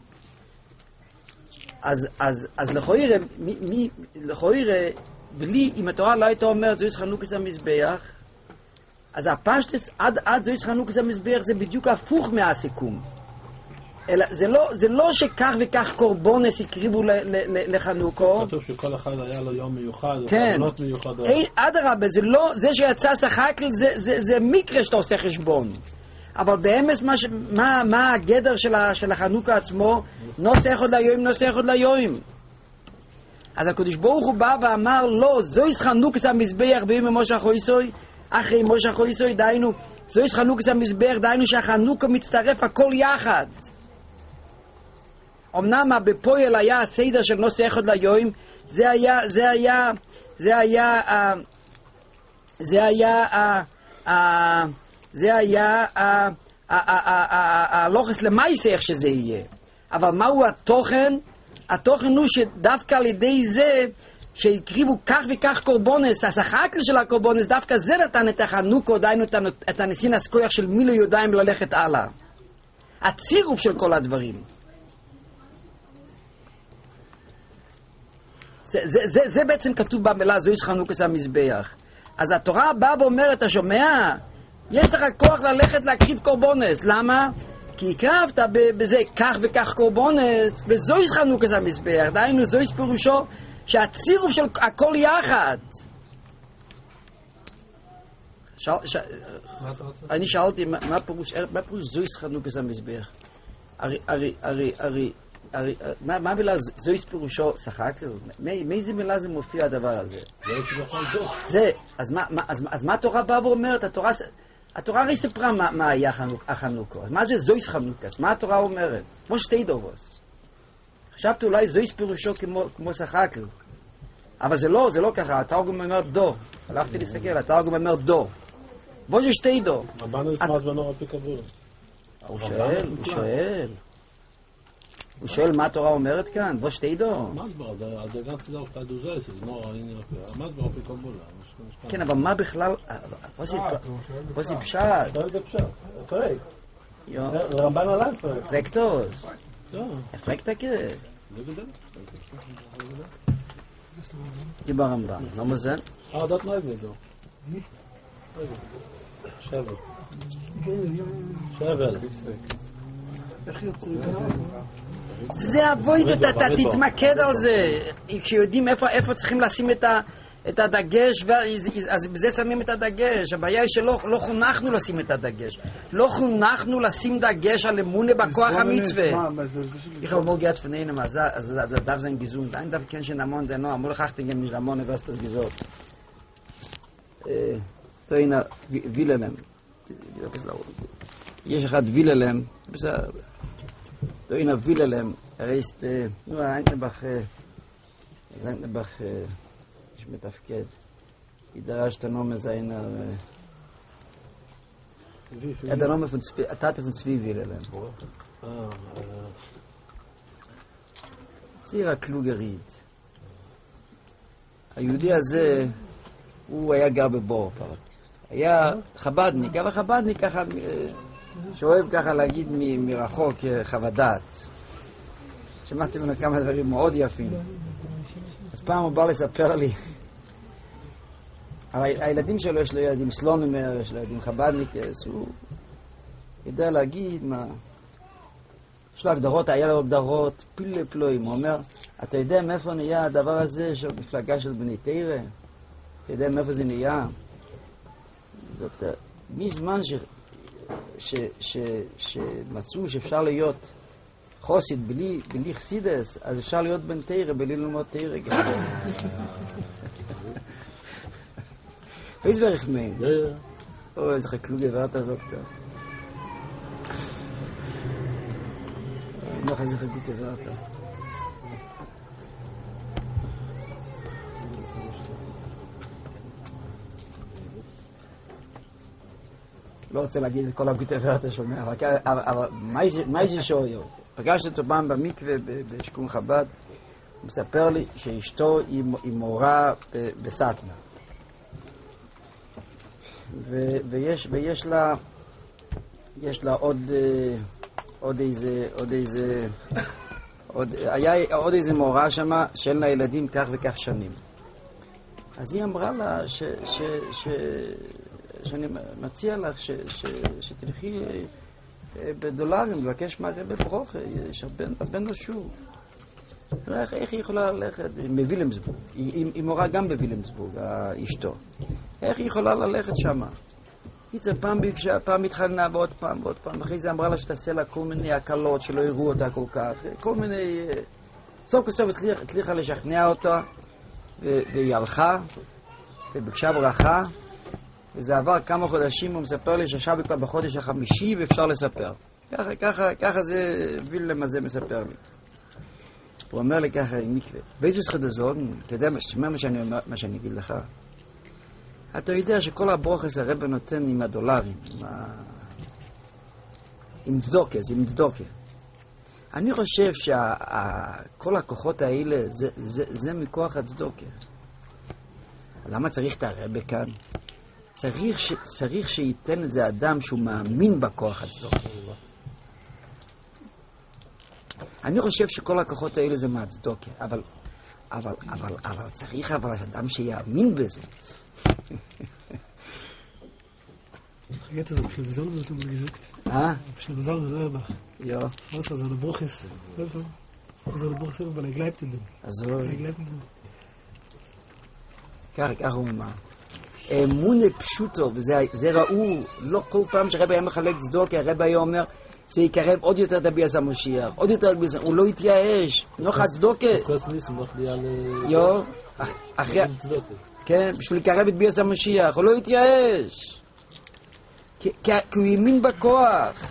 אז לכוירא, בלי, אם התורה לא הייתה אומרת, זו יש חנוכת המזבח, אז הפשטס, עד, עד זו יש חנוכת המזבח, זה בדיוק הפוך מהסיכום. אלא, זה לא, זה לא שכך וכך קורבונס יקריבו ל, ל, ל, לחנוכו. כתוב שכל אחד היה לו יום מיוחד, כן. חתונות מיוחדות. אדרבה, זה לא, זה שיצא שחקל, זה, זה, זה מקרה שאתה עושה חשבון. אבל באמס, מה, מה, מה הגדר של, ה, של החנוכה עצמו? נושא אחד ליום, נושא אחד ליום. אז הקדוש ברוך הוא בא ואמר, לא, זו יש חנוכת המזבח בימי משה חויסוי, אחרי משה חויסוי, דיינו, זו יש חנוכת המזבח, דיינו שהחנוכה מצטרף הכל יחד. אמנם בפועל היה הסדר של נושא אחד ליום, זה היה, זה היה, זה היה, זה היה, זה היה הלוחס למעשה איך שזה יהיה. אבל מהו התוכן? התוכן הוא שדווקא על ידי זה שהקריבו כך וכך קורבונס, השחקל של הקורבונס, דווקא זה נתן את החנוכו, דיינו את הניסין הסכויח של מילו יודעים ללכת הלאה. הצירוף של כל הדברים. זה, זה, זה, זה בעצם כתוב במילה, זו יש חנוכת המזבח. אז התורה באה ואומרת, אתה שומע? יש לך כוח ללכת להקריב קורבונס. למה? כי הקרבת בזה כך וכך קורבונס, וזו יש חנוכת המזבח. דיינו, זו יש פירושו שהצירוף של הכל יחד. שאל, ש... אני שאלתי, מה, מה פירוש, מה פירוש זו יש חנוכת המזבח? הרי, הרי, הרי, הרי, הרי, מה, מה מילה זו יש פירושו שחקל? מאיזה מילה זה מופיע הדבר הזה? זה, אז מה, אז, אז מה התורה באה ואומרת? התורה, התורה הרי ספרה מה, מה היה החנוכה. אז מה זה זו יש חנוכה? מה התורה אומרת? כמו שתי דורוס. חשבתי אולי זו יש פירושו כמו, כמו שחקל. אבל זה לא, זה לא ככה. התרגום אומר דו. הלכתי להסתכל, התרגום אומר דו. בו זה שתי דו. רבנו ישמע זמנו רפי קבול. הוא שואל, הוא שואל. הוא שואל מה התורה אומרת כאן? בו שתי דו. מה דבר? זה גם צדוק תדו זה, זה לא הנה רפי. מה דבר רפי קבול? כן, אבל מה בכלל... בו זה פשט. זה פשט. פרק. Ja. רמב"ן עליו. Fragt das. Ja. Er fragt da geht. Die Barambam. Noch mal sehen. Ah, das neu nicht so. Schävel. Schävel. זה אבוידות, אתה תתמקד על זה. כשיודעים איפה צריכים לשים את הדגש, אז בזה שמים את הדגש. הבעיה היא שלא חונכנו לשים את הדגש. לא חונכנו לשים דגש על אמונה בכוח המצווה. Ich habe mal gehört von einem, also da darf sein gesund. Ein darf kennen schon Amon, der noch, amol Chachtingen mit Amon, was das gesagt. Da in Wilhelm. יש אחד ויללם, בסדר. Da in Wilhelm, er ist nur ein Bach, ein Bach, ich מתפקד. ידרש את הנומה זיינר, את הנומה von Zvi, הטאטה von Zvi Wilhelm. זה עיר הקלוגרית. היהודי הזה, הוא היה גר בבור פרט. היה חבדניק, אבל חבדניק ככה, שאוהב ככה להגיד מרחוק חוודעת. שמעתי ממנו כמה דברים מאוד יפים. אז פעם הוא בא לספר לי, אבל הילדים שלו יש לו ילדים סלונמר, יש לו ילדים חבדניקס, הוא יודע להגיד מה... יש לו הגדרות, היה לו הגדרות פילי פלואים. הוא אומר, אתה יודע מאיפה נהיה הדבר הזה של מפלגה של בני תירא? אתה יודע מאיפה זה נהיה? זאת, מזמן ש... ש... ש... שמצאו שאפשר להיות חוסית בלי, בלי חסידס, אז אפשר להיות בן תירא בלי ללמוד תירא. איזה בערך מהם? או, איזה חקלו גברת הזאת. אני לא חושב איזה חקלו גברת. לא רוצה להגיד את כל הביטה ואתה שומע, אבל מה זה שאויו? פגשתי אותו פעם במקווה בשכון חב"ד, הוא מספר לי שאשתו היא מורה בסטנה. ויש לה יש לה עוד עוד איזה עוד איזה היה עוד איזה מורה שמה שאין לה ילדים כך וכך שנים. אז היא אמרה לה ש ש ש שאני מציע לך ש, ש, שתלכי בדולרים, לבקש מהרבא ברוכה, יש הבן לו שוב. איך, איך היא יכולה ללכת? בווילמסבורג. היא, היא מורה גם בווילמסבורג, אשתו. איך היא יכולה ללכת שמה? היא זה פעם ביקשה, פעם התחלנה ועוד פעם ועוד פעם. אחרי זה אמרה לה שתעשה לה כל מיני הקלות שלא יראו אותה כל כך. כל מיני... סוף כסוף הצליח, הצליחה לשכנע אותה, והיא הלכה, וביקשה ברכה. וזה עבר כמה חודשים, הוא מספר לי שישב כבר בחודש החמישי ואפשר לספר. ככה, ככה, ככה זה וילם הזה מספר לי. הוא אומר לי ככה עם מקווה. ואיזו זכות הזאת, אתה יודע מה שאני, מה שאני אגיד לך? אתה יודע שכל הברוכס הרב נותן עם הדולרים, עם, ה... עם צדוקס, עם צדוקה. אני חושב שכל הכוחות האלה זה, זה, זה מכוח הצדוקה. למה צריך את הרב כאן? צריך, ש... צריך שייתן איזה אדם שהוא מאמין בכוח הצדוקה. אני חושב שכל הכוחות האלה זה מהצדוקה, אבל, אבל, אבל, אבל צריך אבל אדם שיאמין בזה. Jetzt ist es schon besonders gut gesagt. Ah? Schon besonders selber. Ja. Was also der Bruch ist. Also der Bruch selber, weil er glaubt in dem. Also. Er glaubt in dem. כך, כך הוא אומר. אמונה פשוטו, וזה ראו, לא כל פעם שהרב היה מחלק צדוקה, הרב היה אומר, זה יקרב עוד יותר את ביאת המשיח, עוד יותר את ביאת המשיח, הוא לא יתייאש, נוח צדוקה. יו, אחרי... כן, בשביל לקרב את ביאת המשיח, הוא לא יתייאש. כי הוא ימין בכוח.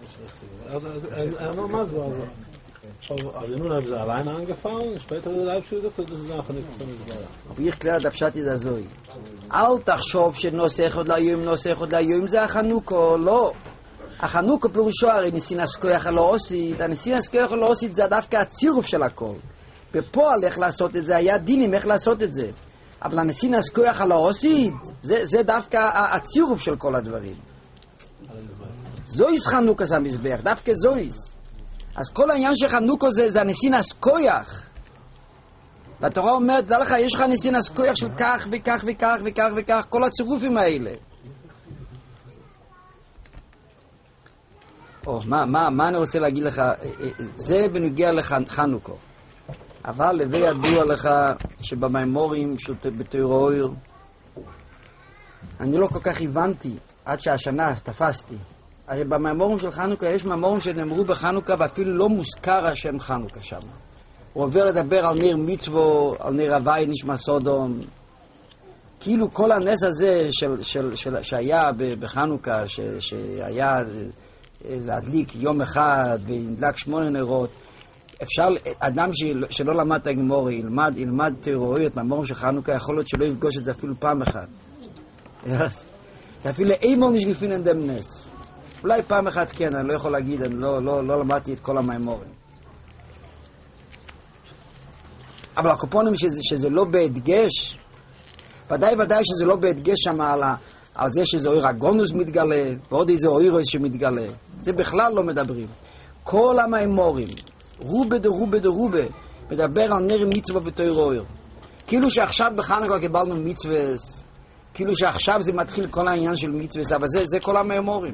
Er war mal so, also. Also nun haben sie alleine angefangen, später hat er abgeschüttet, das ist nachher nicht von uns war. Aber ich klar, da פשטתי את הזוי. אל תחשוב שנושא אחד ליום, נושא אחד ליום, זה החנוכו, לא. החנוכו פירושו הרי ניסינס כוח הלא עושית, הניסינס כוח הלא עושית זה דווקא הצירוף של הכל. בפועל איך לעשות את זה, היה דינים איך לעשות את זה. אבל הניסינס כוח הלא עושית, זה, זה דווקא הצירוף של כל הדברים. זויס חנוכה זה המזבח, דווקא זויס. אז כל העניין של חנוכה זה, זה הנסינס כויח. והתורה אומרת, דע לך, יש לך נסינס כויח של כך וכך וכך וכך וכך, כל הצירופים האלה. או, מה, מה, מה אני רוצה להגיד לך? זה בנוגע לחנוכה. אבל לבי ידוע לך שבמימורים של בתוירויר, אני לא כל כך הבנתי, עד שהשנה תפסתי. הרי במימורים של חנוכה יש מימורים שנאמרו בחנוכה ואפילו לא מוזכר השם חנוכה שם. הוא עובר לדבר על נר מצוו, על נר הווי נשמע סודום. כאילו כל הנס הזה של, של, של, שהיה בחנוכה, ש, שהיה להדליק יום אחד ונדלק שמונה נרות, אפשר, אדם של, שלא למד את הגמורה, ילמד, ילמד תיאוריות מהמורים של חנוכה, יכול להיות שלא יפגוש את זה אפילו פעם אחת. אפילו אימון יש גפין אין דם נס. אולי פעם אחת כן, אני לא יכול להגיד, אני לא, לא, לא למדתי את כל המיימורים. אבל הקופונים שזה, שזה לא בהדגש, ודאי ודאי שזה לא בהדגש שם על, על זה שזה אויר הגונוס מתגלה, ועוד איזה אוירוס שמתגלה. זה בכלל לא מדברים. כל המיימורים, רובה דה רובה דה רובה, מדבר על נר מצווה ותוירויר. כאילו שעכשיו בחנוכה קיבלנו מצווס, כאילו שעכשיו זה מתחיל כל העניין של מצווס, אבל זה, זה כל המיימורים.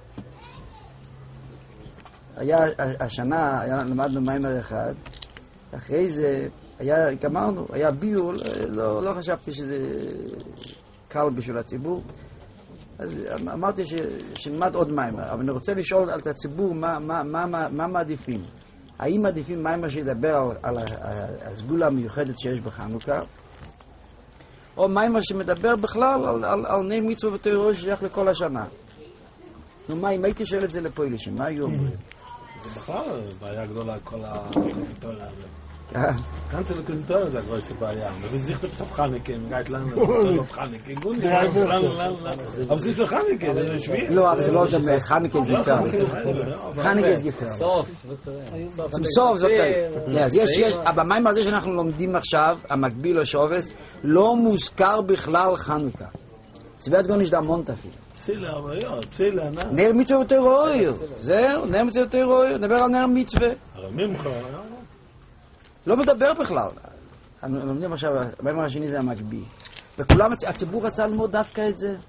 היה, השנה, היה, למדנו מיימר אחד, אחרי זה, היה, גמרנו, היה ביור, לא, לא חשבתי שזה קל בשביל הציבור, אז אמרתי ש, שנלמד עוד מיימר, אבל אני רוצה לשאול על הציבור מה, מה, מה, מה, מה מעדיפים. האם מעדיפים מיימר שידבר על, על הסגולה המיוחדת שיש בחנוכה, או מיימר שמדבר בכלל על, על, על נר מצווה ותוירויר ששייך לכל השנה. נו מה, אם הייתי שואל את זה לפוילישים, מה היו אומרים? זה בכלל בעיה גדולה כל הקונטוריה הזה. Ganze Kultur da große Barriere. Wir sind nicht auf Chaneke, geht lang auf Chaneke. Gut, aber sie ist auf Chaneke, das ist schwierig. לא, אבל זה לא גם Chaneke ist gefähr. Chaneke ist gefähr. סוף. zum סוף זאת אומרת. אז יש, יש, אבל מה עם זה שאנחנו לומדים עכשיו, המקביל או שובס, לא מוזכר בכלל חנוכה. צוות גון יש דמון תפיל. פסילה, אבל לא, פסילה, נא. נר מצווה ותוירויר. זהו, נר מצווה ותוירויר. נדבר על נר מצווה. הרמים לא מדבר בכלל. אנחנו לומדים עכשיו, המאמר השני זה המקביל. וכולם, הציבור רצה ללמוד דווקא את זה.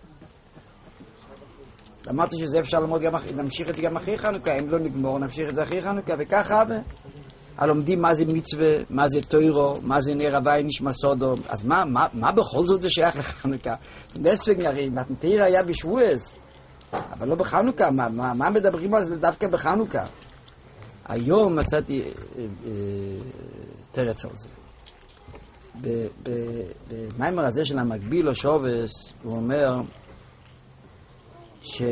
אמרתי שזה אפשר ללמוד גם, נמשיך את זה גם אחרי חנוכה, אם לא נגמור, נמשיך את זה אחרי חנוכה, וככה, הלומדים מה זה מצווה, מה זה תוירו, מה זה נר הווי נשמע סודום. אז מה, מה, מה בכל זאת זה שייך לחנוכה? deswegen הרי, מתנתיר היה בשבועס, אבל לא בחנוכה, מה, מה, מה מדברים על זה דווקא בחנוכה? היום מצאתי תרץ על זה. במיימר הזה של המקביל או שובס, הוא אומר ש...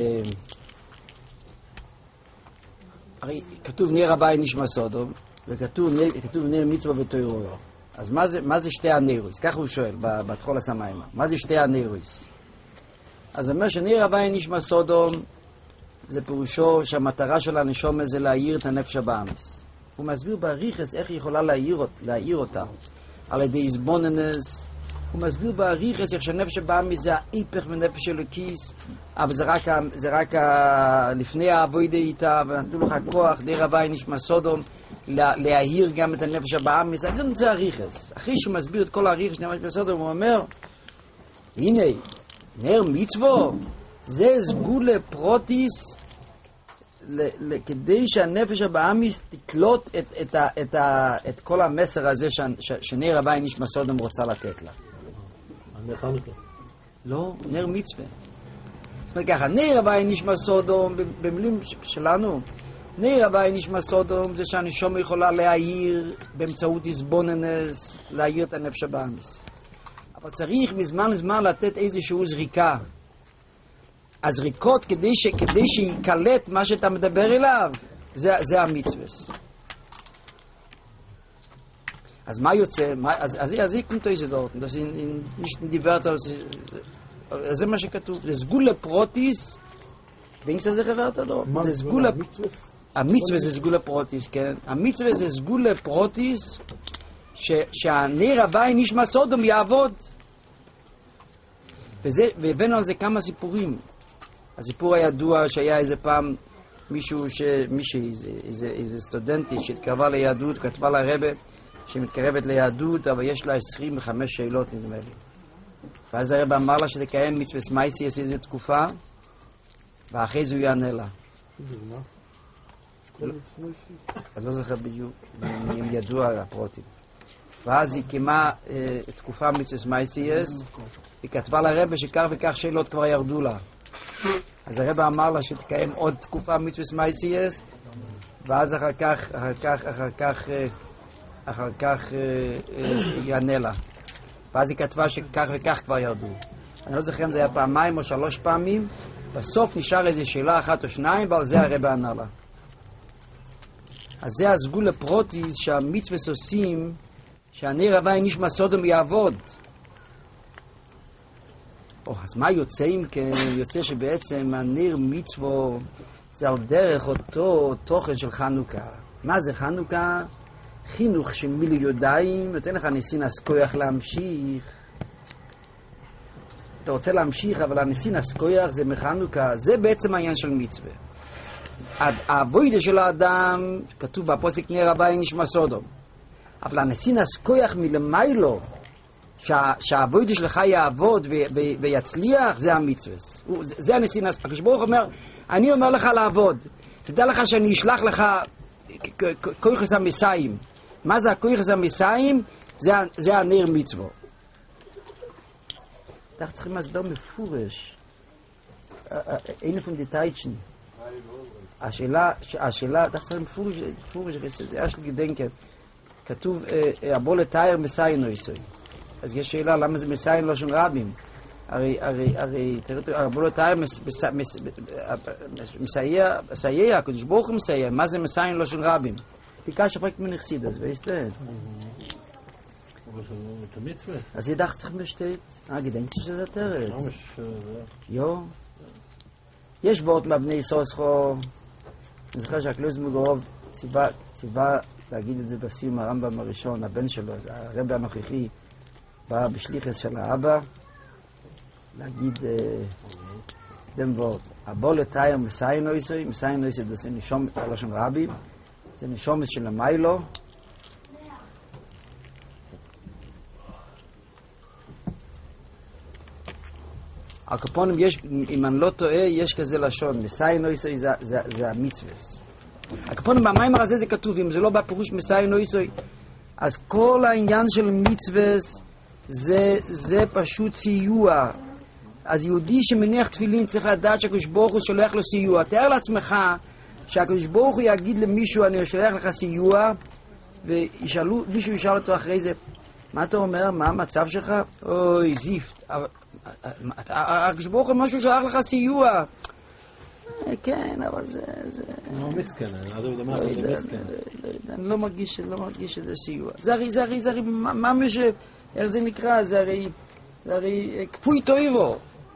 הרי כתוב נר הווי נשמע סודום, וכתוב נר מצווה ותוירויר. אז מה זה, מה זה שתי הנרויס? ככה הוא שואל בתחול הסמיימה. מה זה שתי הנרויס? אז הוא אומר שנר הווי נשמע סודום, זה פירושו שהמטרה של הנשמה זה להאיר את הנפש הבאמיס. הוא מסביר באריכס איך היא יכולה להאיר, להאיר אותה. על ידי איזבוננס. הוא מסביר באריכס איך שהנפש הבאמיס זה ההיפך מנפש של הכיס, אבל זה רק, זה רק לפני העבודה איתה, ונתנו לך כוח, נר הווי נשמע סודום, להאיר גם את הנפש הבאמיס. זה אריכס. אחרי שהוא מסביר את כל האריכס של הנפש סודום, הוא אומר, הנה, נר מצוו, זה סגולה פרוטיס ל- ל- כדי שהנפש הבאמיס תקלוט את, את, ה- את, ה- את כל המסר הזה ש- ש- שנר הווי נשמע סודום רוצה לתת לה. נר חנוכה. לא, נר מצווה. זאת אומרת ככה, נר הווי נשמע סודום, במילים שלנו, נר הווי נשמע סודום זה שהנשמה יכולה להאיר באמצעות איזבוננס, להאיר את הנפש הבאמיס. אבל צריך מזמן לזמן לתת איזשהו זריקה. הזריקות כדי, ש, כדי שיקלט מה שאתה מדבר אליו, זה, זה המצווס. אז מה יוצא? מה, אז, אז, אז ich kommt diese dort. Das in, in, nicht in die Wörter, זה מה שכתוב. זה סגולה פרוטיס, denkst du, זה וörter dort? זה סגולה... המצווה זה סגולה פרוטיס, כן? המצווה זה סגולה פרוטיס, ש, שהנר הווי נשמע סודום יעבוד. וזה, והבאנו על זה כמה סיפורים. הסיפור הידוע שהיה איזה פעם מישהו, ש... מישהי, איזה, איזה, איזה סטודנטית שהתקרבה ליהדות, כתבה לרבה שמתקרבת ליהדות, אבל יש לה עשרים וחמש שאלות נדמה לי. ואז הרבה אמר לה שתקיים מצווה מייסי איזה תקופה, ואחרי זה הוא יענה לה. אני לא זוכר בדיוק אם ידוע הפרוטים. ואז היא קיימה אה, תקופה מצווה מייסיאס, היא כתבה לרבה שכך וכך שאלות כבר ירדו לה. אז הרבה אמר לה שתקיים עוד תקופה מצווה מייסיאס, ואז אחר כך, אחר כך, אחר כך, אה, אחר כך אה, אה, יענה לה. ואז היא כתבה שכך וכך כבר ירדו. אני לא זוכר אם זה היה פעמיים או שלוש פעמים, בסוף נשאר איזו שאלה אחת או שניים, ועל זה הרבה ענה לה. אז זה הסגול הפרוטיס שהמצווה עושים, שהנר הווי נשמע סודום יעבוד. או, אז מה יוצא אם כן? יוצא שבעצם הנר מצווה זה על דרך אותו תוכן של חנוכה. מה זה חנוכה? חינוך של מילי יודעים, נותן לך נסינס כוח להמשיך. אתה רוצה להמשיך, אבל הנסינס כוח זה מחנוכה, זה בעצם העניין של מצווה. העבודה של האדם, כתוב בפוסק נר הווי נשמע סודום. אבל הנסינס כוח מלמיילו, שהעבודה שלך יעבוד ויצליח, זה המצווה. זה הנסינס. הקדוש ברוך אומר, אני אומר לך לעבוד. תדע לך שאני אשלח לך כוח המסיים. מה זה הכוח המסיים? זה הנר מצווה. אנחנו צריכים הסבר מפורש. אין פון די טייטשן. השאלה, השאלה, אנחנו צריכים מפורש, מפורש, זה היה של גדנקת. כתוב, הבוא לתאר מסיין או יסוי. אז יש שאלה, למה זה מסיין לא של רבים? הרי, הרי, הרי, הבוא לתאר מסייע, מסייע, הקדוש ברוך הוא מסייע, מה זה מסיין לא של רבים? תיקה שפרקת מנחסיד, אז ואיסטרד. אז ידח צריך משתית. אה, גדנקת שזה תרת. יו. יש וורט מהבני סוסחו. אני זוכר שהקלוס מגורוב ציווה, ציווה להגיד את זה בסיום הרמב"ם הראשון, הבן שלו, הרבי הנוכחי, בא בשליחס של האבא, להגיד דם וורט. הבוא לתאר מסיין אויסוי, מסיין אויסוי זה נשום, לא שם רבים, זה נשומס של המיילו, הקופונים יש, אם אני לא טועה, יש כזה לשון, מסיין אויסוי זה, זה, זה המצווס. הקופונים במיימר הזה זה כתוב, אם זה לא בפירוש מסיין אויסוי, אז כל העניין של מצווס זה, זה פשוט סיוע. אז יהודי שמניח תפילין צריך לדעת שהקדוש ברוך הוא שולח לו סיוע. תאר לעצמך שהקדוש ברוך הוא יגיד למישהו, אני שולח לך סיוע, וישאלו, מישהו ישאל אותו אחרי זה, מה אתה אומר? מה המצב שלך? אוי, זיפט. הקדוש ברוך הוא משהו שלח לך סיוע. כן, אבל זה... לא מסכן, אני מסכן. אני לא מרגיש, לא מרגיש שזה סיוע. זה הרי, זה הרי, זה הרי, מה מש... איך זה נקרא? זה הרי, זה הרי, כפוי תוירו.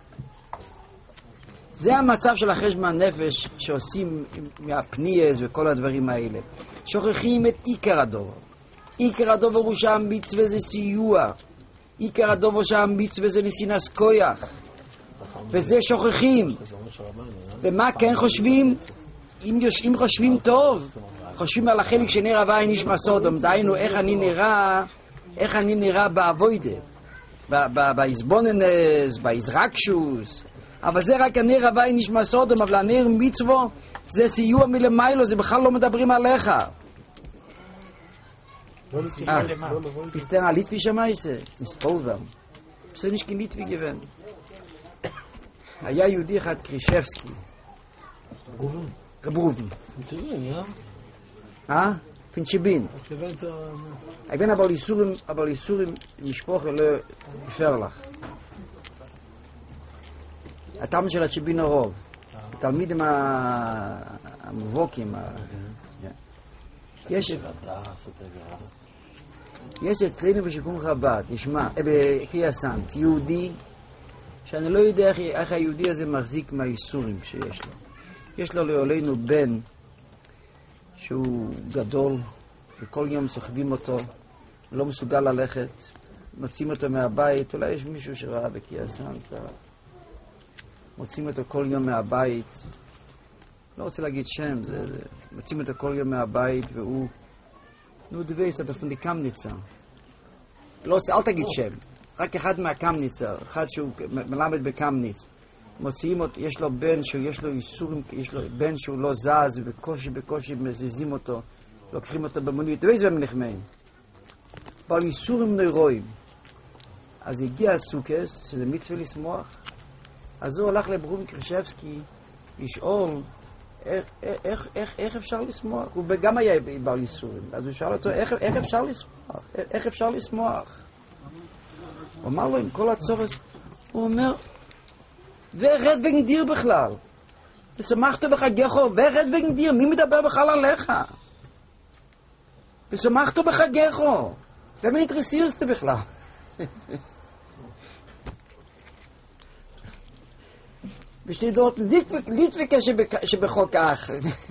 זה המצב של החשבון הנפש שעושים מהפניאס וכל הדברים האלה. שוכחים את עיקר הדובר. עיקר הדובר הוא שהמצווה זה סיוע. עיקר הדובר שהמצווה זה נסינס כוח. וזה שוכחים. ומה כן חושבים? אם, יוש... אם חושבים טוב, חושבים על החלק שנר הווי נשמע סודום. דהיינו איך אני נראה, איך אני נראה בעבודה. בהזבוננס, בהזרקשוס. אבל זה רק הנר הווי נשמע סודום, אבל הנר מצווה זה סיוע מלמיילו, זה בכלל לא מדברים עליך. ist der litwischer Meister, ist Polver. Das ist nicht kein Litwi gewesen. היה יהודי אחד קרישבסקי. רברובין. אה? פינצ'בין. Ich bin aber Lisurim, aber Lisurim משפחה לא יפר לך. התלמיד של הצ'בין הרוב. התלמידים המובוקים. יש יש אצלנו בשיקום חב"ד, תשמע, בקריאסנט, יהודי, שאני לא יודע איך, איך היהודי הזה מחזיק מהאיסורים שיש לו. יש לו לעולנו בן שהוא גדול, וכל יום סוחבים אותו, לא מסוגל ללכת, מוצאים אותו מהבית, אולי יש מישהו שראה בקריאסנט, מוצאים אותו כל יום מהבית, לא רוצה להגיד שם, זה, זה, מוצאים אותו כל יום מהבית, והוא, נו דווייס, אתה פון די קמניצה. לא, אל תגיד שם, רק אחד מהקמניצה, אחד שהוא מלמד בקמניץ. מוציאים אותו, יש לו בן שיש לו איסורים, יש לו בן שהוא לא זז, ובקושי בקושי מזיזים אותו, לוקחים אותו במונית, דווייס במנחמאים. אבל איסורים נוירואים. אז הגיע הסוכס, שזה מצווה לשמוח, אז הוא הלך לברום קרשבסקי לשאול איך, איך, איך, איך אפשר לשמוח. הוא גם היה בעל איסורים, אז הוא שאל אותו איך, איך אפשר לשמוח, איך אפשר לשמוח. הוא אמר לו עם כל הצורס, הוא אומר, ורד וגנדיר בכלל, ושמחת בחגך, ורד וגנדיר, מי מדבר בכלל עליך? ושמחת בחגך, ומי אינטרסירסת בכלל? ושתי דעות ליטבקה שבחוק האח.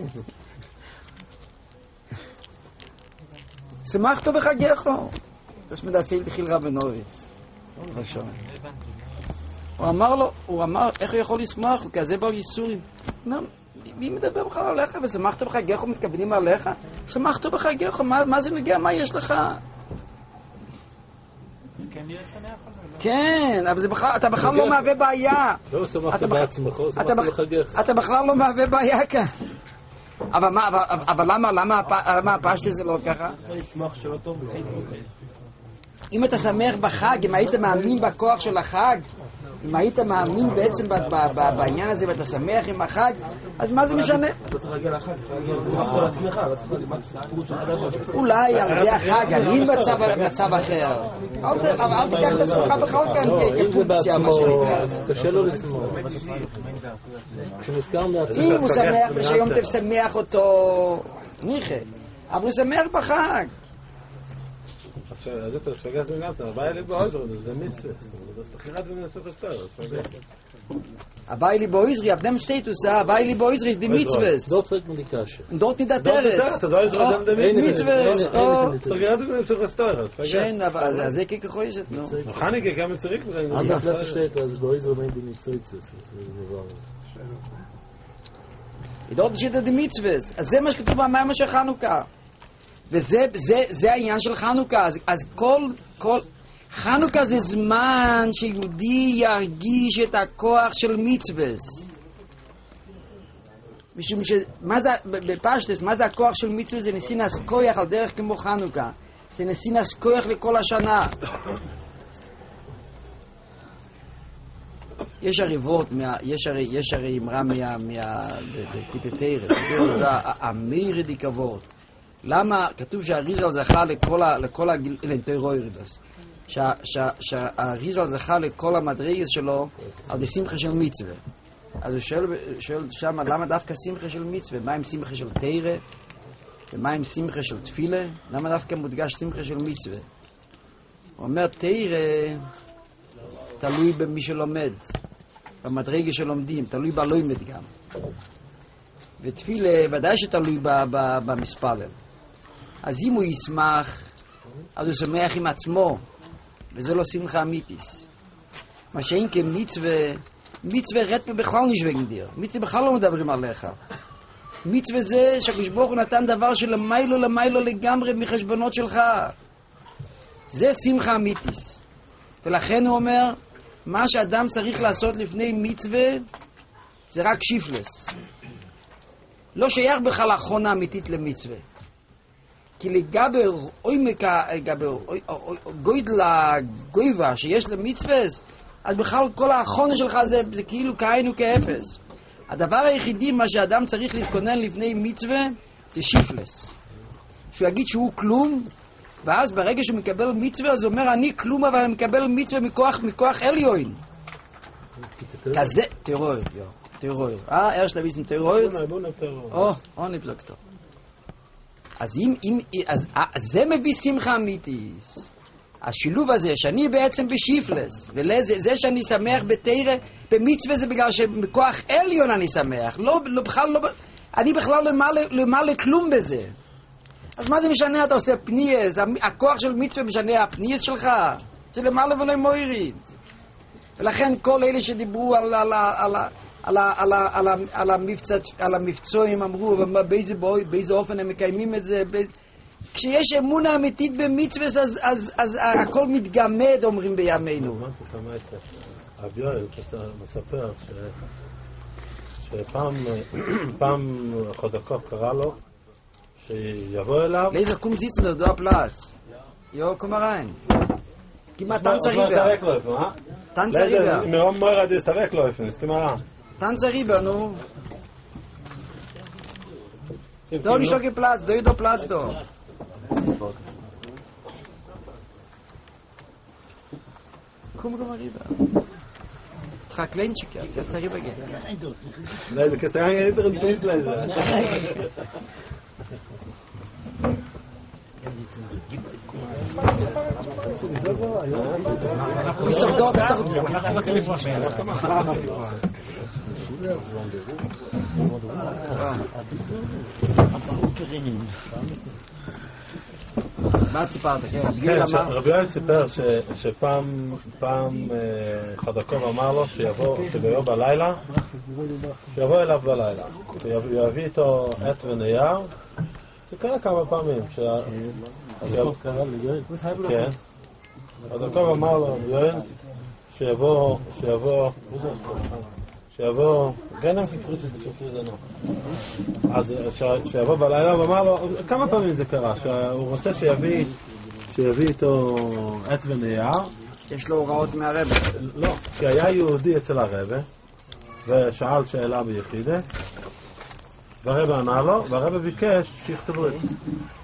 שמחת בחגך. das mir erzählt die Rabinowitz. ראשון. הוא אמר לו, הוא אמר, איך הוא יכול לשמוח? הוא כזה בעל ייסורים. מי מדבר בכלל עליך? ושמחת בחגך ומתכוונים עליך? שמחת בחגך, מה זה נגיע? מה יש לך? כן, אבל אתה בכלל לא מהווה בעיה. לא, שמחת בעצמך, שמחת בחגך. אתה בכלל לא מהווה בעיה כאן. אבל למה הפשט זה לא ככה? אם אתה שמח בחג, אם היית מאמין בכוח של החג, אם היית מאמין בעצם בעניין הזה ואתה שמח עם החג, אז מה זה משנה? אולי על ידי החג, אני במצב אחר. אל תיקח את עצמך בכלל כאן כפונקציה, מה שנקרא. קשה לו לשמוח. אם הוא שמח ושהיום תשמח אותו, ניחא, אבל הוא שמח בחג. Also das vergessen ganz, aber weil über heute das ist Mitzvah. Das ist gerade wenn das so verstört. Aber li boizri, ab dem steht du sa, weil li boizri ist die Mitzvahs. Dort trägt man die Kasche. Und dort nicht der Terz. Das ist dann der Mitzvahs. Oh, gerade wenn das so verstört. Schön, aber also ich gekoiset, no. Kann ich gar nicht zurückbringen. Aber das steht, das boizri meint die Mitzvahs. דort steht die Mitzvahs. אז זה מה שכתוב במים של חנוכה. וזה זה זה העניין של חנוכה. אז, אז כל כל חנוכה זה זמן שיהודי ירגיש את הכוח של מצווס. משום ש מה זה בפשטס, מה זה הכוח של מצווס? זה נסינס כוח על דרך כמו חנוכה. זה נסינס כוח לכל השנה. יש הריבות, יש הרי יש הרי אמרה מה מה בקוטטרת, המיר דיקבות. למה כתוב שהריזל זכה לכל ה לכל הגילנטוירוירדס, שהריזל זכה לכל המדרגס שלו על די שמחה של מצווה. אז הוא שואל שואל שם למה דווקא שמחה של מצווה? מה עם שמחה של תורה? ומה עם שמחה של תפילה? למה דווקא מודגש שמחה של מצווה? הוא אומר תורה תלוי במי שלומד, במדרגה שלומדים, תלוי בלומד גם. ותפילה ודאי שתלוי במספלל. אז אם הוא ישמח, אז הוא שמח עם עצמו, וזה לא שמחה אמיתיס. מה שאין כמצווה, מצווה רטפה בכלל נשווה דיר. מצווה בכלל לא מדברים עליך. מצווה זה שהקדוש ברוך הוא נתן דבר שלמיילו למיילו לגמרי מחשבונות שלך. זה שמחה אמיתיס. ולכן הוא אומר, מה שאדם צריך לעשות לפני מצווה, זה רק שיפלס. לא שייך בכלל האחרונה אמיתית למצווה. כי לגבי עומק, לגבי גודל הגויבה שיש למצווה, אז בכלל כל האחרונה שלך זה, זה כאילו כאינו כאפס. הדבר היחידי מה שאדם צריך להתכונן לפני מצווה, זה שיפלס. שהוא יגיד שהוא כלום, ואז ברגע שהוא מקבל מצווה, אז הוא אומר, אני כלום, אבל אני מקבל מצווה מכוח, מכוח עליון. כזה, טרור, יו. Terror. Ah, erst ein bisschen Terror. Oh, ohne Blocktor. אז אם, אם, אז, זה מביא שמחה אמיתית. השילוב הזה, שאני בעצם בשיפלס, וזה שאני שמח בתורה, במצווה זה בגלל שמכוח עליון אני שמח. לא, לא, בכלל לא, אני בכלל לא מעלה כלום בזה. אז מה זה משנה? אתה עושה פניאס, הכוח של מצווה משנה הפניאס שלך. זה למעלה ולא מויריד. ולכן כל אלה שדיברו על, על, על, על, על, על, על, על, המבצע, על המבצועים אמרו באיזה, באיזה אופן הם מקיימים את זה. כשיש אמונה אמיתית במצווה אז, אז, אז, אז הכל מתגמד, אומרים בימינו. רב יואל מספר ש... שפעם פעם חודקו קרא לו שיבוא אליו לאיזה קום זיצנר דו הפלאץ יו קום הריין כמעט טנצה ריבר טנצה ריבר מאוד מורד יסתרק לו איפן הסכימה טנצה ריבר נו דו נשוקי פלאץ דו ידו פלאץ דו קום קום הריבר Ga kleintje, dat is daar even gaan. Nee, dat is daar geen iedere dienst lezen. Is toch dat is toch מה סיפרת? רבי יואל סיפר שפעם חדקוב אמר לו שיבוא בלילה שיבוא אליו בלילה ויביא איתו עט ונייר. זה קרה כמה פעמים כן חדקוב אמר לו יואל שיבוא שיבוא שיבוא גנם כפריש ותפריזנו אז שיבוא בלילה ואמר לו כמה פעמים זה קרה שהוא רוצה שיביא שיביא איתו עט ונייר יש לו הוראות מהרבא לא, כי היה יהודי אצל הרבא ושאל שאלה ביחידס והרבא ענה לו והרבא ביקש שיכתבו את זה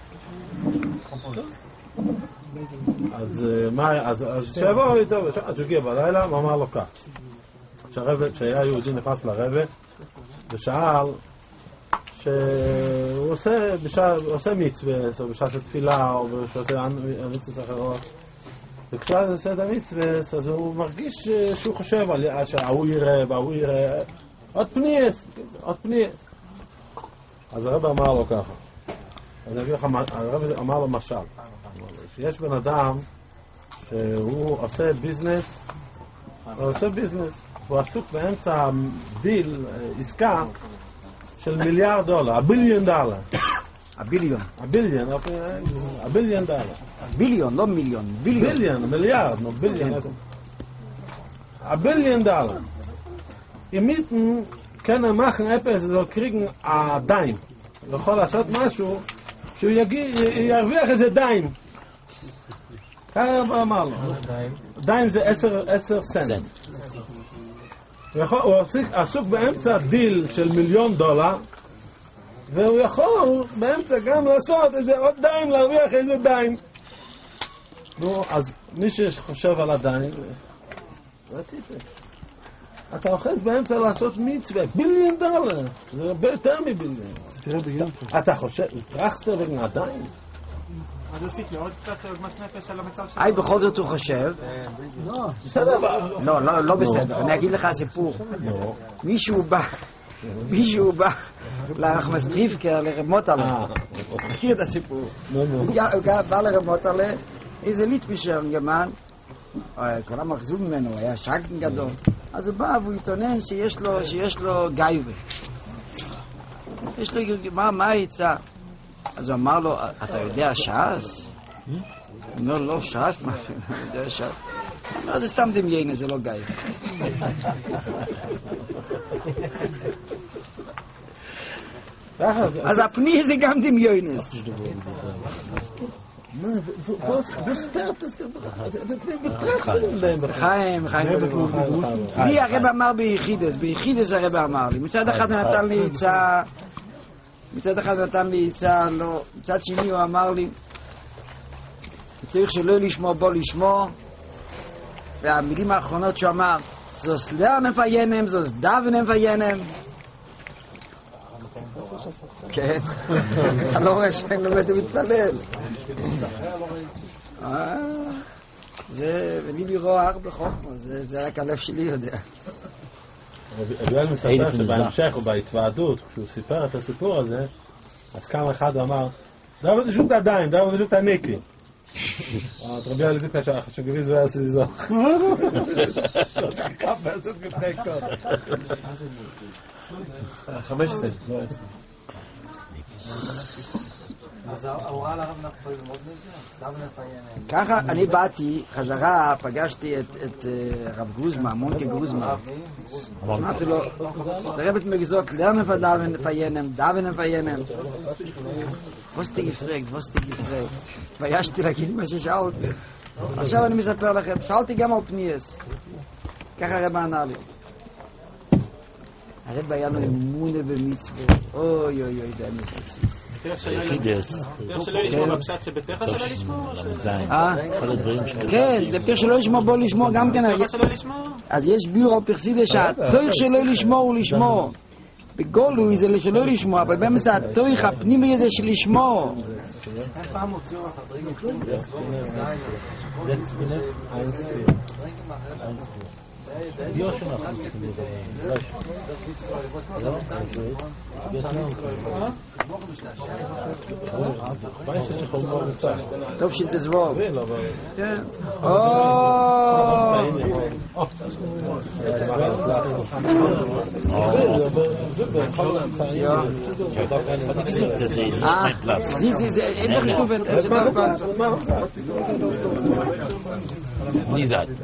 אז מה אז שיבוא איתו אז הוא הגיע בלילה ואמר לו כך שהיה יהודי נכנס לרבא ושאל שהוא עושה, עושה מצווה או בשעת התפילה או שעושה מצווה אחרות וכשהוא עושה את המצווה אז הוא מרגיש שהוא חושב על שההוא יראה וההוא יראה עוד פניאס, עוד פניאס אז הרב אמר לו ככה הרב אמר לו משל שיש בן אדם שהוא עושה ביזנס הוא עושה ביזנס הוא עסוק באמצע דיל, עסקה של מיליארד דולר, הביליון דולר. הביליון. הביליון, הביליון דולר. ביליון, לא מיליון, ביליון. ביליון, מיליארד, לא ביליון. הביליון דולר. אם מיתן, כן המחן אפס, זה קריגן הדיים. הוא יכול לעשות משהו, שהוא ירוויח איזה דיים. ככה אמר לו. דיים זה עשר סנט. הוא עסוק באמצע דיל של מיליון דולר והוא יכול באמצע גם לעשות איזה עוד דיים, להרוויח איזה דיים. נו, אז מי שחושב על הדיים אתה אוחז באמצע לעשות מצווה ביליון דולר, זה הרבה יותר מביליון. אתה חושב, טרחסטר וגם הדיים אז עשית לי עוד קצת מס נפש על המצב שלו. היי, בכל זאת הוא חושב. לא, בסדר. לא, לא בסדר. אני אגיד לך סיפור. מישהו בא, מישהו בא לרחמס טריפקר, לרמוטלה. מכיר את הסיפור. הוא בא לרמוטלה, איזה ליטפישר גמן, כולם מחזו ממנו, היה שקן גדול. אז הוא בא והוא התעונן שיש לו גייבה. יש לו, מה היצע? אז הוא אמר לו, אתה יודע ש"ס? הוא אומר, לא ש"ס, מה? אני יודע ש"ס. לא, זה סתם דמיין, זה לא גיא. אז הפני זה גם דמיינס. חיים, חיים. לי הרב אמר ביחידס, ביחידס הרב אמר לי. מצד אחד הוא נתן לי עצה, מצד אחד נתן לי עצה, לא, מצד שני הוא אמר לי, צריך שלא לשמוע בו לשמוע, והמילים האחרונות שהוא אמר, זוס לרנם פיינם, זוס דוונם פיינם. כן, אתה לא רואה שאני לומד ומתפלל. זה, וליבי רואה הרבה חוכמה, זה רק הלב שלי יודע. אביאל מספר שבהמשך או בהתוועדות, כשהוא סיפר את הסיפור הזה, אז קם אחד ואמר, דאבו דשוק את הדיים, דאבו דשוק את הנקלי. Probier alle Zeit schon schon gewiss wer es ist so. Das kann besser gefragt werden. חמש עשרה. ככה אני באתי, חזרה, פגשתי את רב גוזמה, מונקה גוזמה. אמרתי לו, דרבת מגזות, לרנן פדאבן פיינם, דאבן פיינם. ווסטי גפרקט, ווסטי גפרקט. התביישתי להגיד מה ששאלתי. עכשיו אני מספר לכם, שאלתי גם על פניאס. ככה הרב ענה לי. הרב היה לו אמונה במצווה. אוי אוי אוי, די מסתסיס. יותר שלא לשמוע בפשט שבתך שלא לשמוע? כן, זה פר שלא לשמוע בוא לשמוע גם כן. אז יש ביור על פרסידס שהתויך שלא לשמוע הוא לשמוע. בגולוי זה שלא לשמוע, אבל באמת התויך הפנימי הזה של לשמוע. פעם הוציאו לך דרגים Wir schon noch nicht. Weißt du, ich komme morgen Zeit. טוב שתזבור. כן. או! Sie, sie, sie, immer gestufen. Nie sein.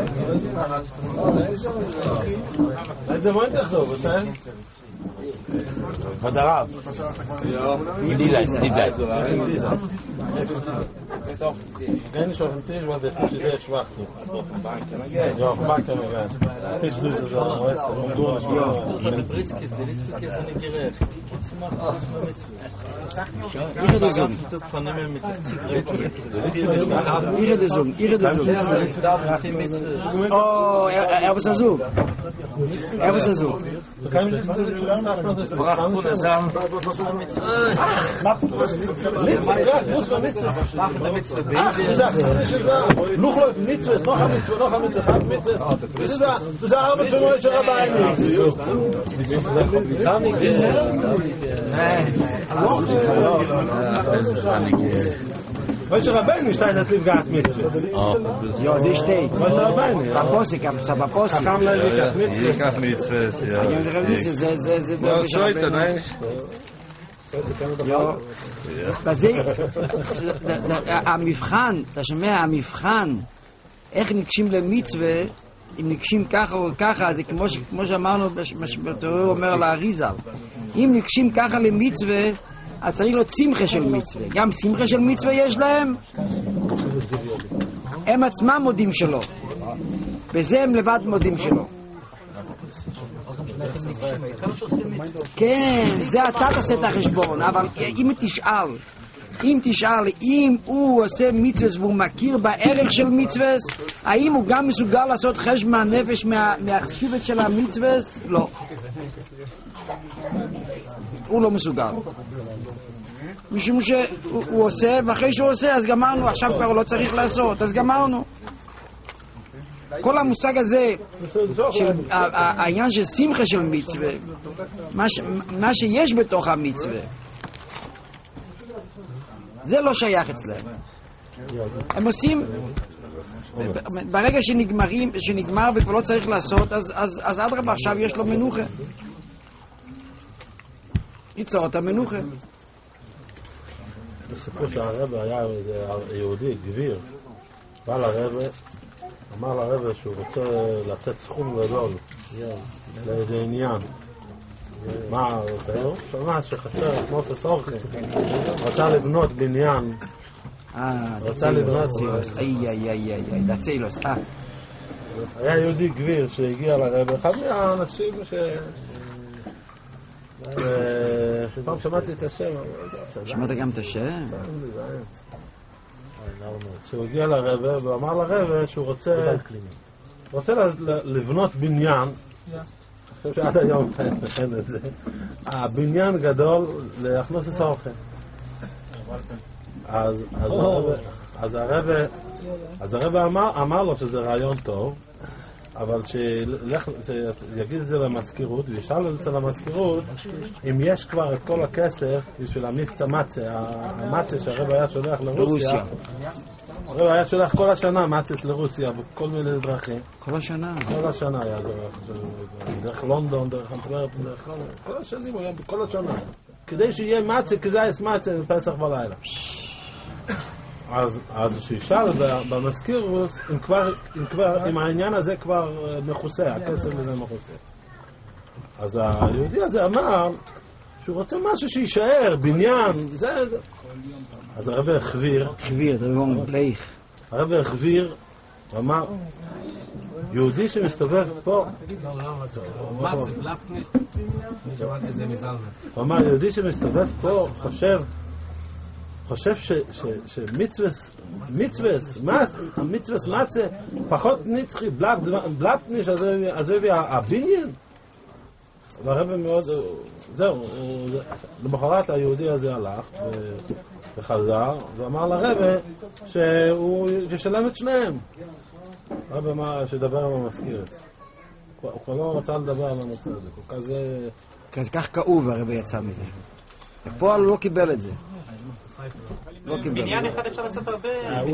איזה מועד תחזור, בסדר? von der Rab. Die sein, die sein. Gehen nicht auf den Tisch, weil der Tisch ist sehr schwach. Ja, auf dem Markt haben wir gehen. Der Tisch durch das auch, weißt du, und du nicht mehr. Ich rede so. Ich rede so, ich rede so. Oh, er was er so. Er was er so. noch Mitzvah, noch eine Mitzvah, noch eine Mitzvah, noch eine Mitzvah. Das ist das ist Arbeit für Moshe Rabbeinu. Moshe Rabbeinu steht das Lieb gehabt Mitzvah. Ja, sie steht. Moshe Rabbeinu. Baposik, aber Baposik. Kam leider gehabt Mitzvah. Ich habe Mitzvah, ja. Ja, sie wissen, sie sie sie Ja, heute, nein. Ja. בזה, המבחן, אתה שומע, המבחן, איך ניגשים למצווה, אם ניגשים ככה או ככה, זה כמו, כמו שאמרנו, בתיאור אומר לאריזל, אם ניגשים ככה למצווה, אז צריך לו צמחה של מצווה, גם צמחה של מצווה יש להם, הם עצמם מודים שלו, בזה הם לבד מודים שלו. כן, זה אתה תעשה את החשבון, אבל אם תשאל, אם תשאל, אם הוא עושה מצווה והוא מכיר בערך של מצווה, האם הוא גם מסוגל לעשות חשבון נפש מהחשיבות של המצווה? לא. הוא לא מסוגל. משום שהוא עושה, ואחרי שהוא עושה, אז גמרנו, עכשיו כבר הוא לא צריך לעשות, אז גמרנו. כל המושג הזה, העניין של שמחה של מצווה, מה שיש בתוך המצווה, זה לא שייך אצלם. הם עושים, ברגע שנגמרים, שנגמר וכבר לא צריך לעשות, אז עד רבה עכשיו יש לו מנוחה. ייצור את המנוחה. בסיפור שהרבא היה איזה יהודי, גביר, בא לרבא, אמר לרבא שהוא רוצה לתת סכום גדול לאיזה עניין. מה הוא שמע שחסר כמו ססורכי, רצה לבנות בניין, רצה לבנות איי איי איי איי דצילוס. היה יהודי גביר שהגיע לרבא, אחד מהאנשים ש... פעם שמעתי את השם. שמעת גם את השם? שהוא הגיע לרבא ואמר לרבא שהוא רוצה רוצה לבנות בניין, שעד היום אין את זה, הבניין גדול להכנוס לסורכה. אז אז הרבא אז הרבא אמר לו שזה רעיון טוב, אבל שיגיד את זה למזכירות, וישאל אצל המזכירות אם יש כבר את כל הכסף בשביל המבצע מצה, המצה שהרבא היה שולח לרוסיה, הוא היה שולח כל השנה מצס לרוסיה בכל מיני דרכים. כל השנה? כל השנה היה דרך לונדון, דרך אנטוורפ, דרך כל השנים הוא היה בכל השנה. כדי שיהיה מצה, כזייס מצה בפסח בלילה. אז אז שישאל במזכירוס, אם כבר, אם כבר, אם העניין הזה כבר מכוסה, הכסף הזה מכוסה. אז היהודי הזה אמר שהוא רוצה משהו שישאר, בניין, זה... אז הרב החביר, חביר, זה לא פלייך. הרב החביר, הוא אמר, יהודי שמסתובב פה, הוא אמר, יהודי שמסתובב פה חושב, חושב שמצווס, מצווס, מצווס מצה, פחות נצחי, בלפניש, אז הביא הבניין. והרב מאוד, זהו, למחרת היהודי הזה הלך וחזר ואמר לרב שהוא ישלם את שניהם. הרב אמר שדבר עם המזכירס. הוא כבר לא רצה לדבר על הנושא הזה, כל כזה... כך כאוב הרב יצא מזה. בפועל הוא לא קיבל את זה. בניין אחד אפשר לעשות הרבה...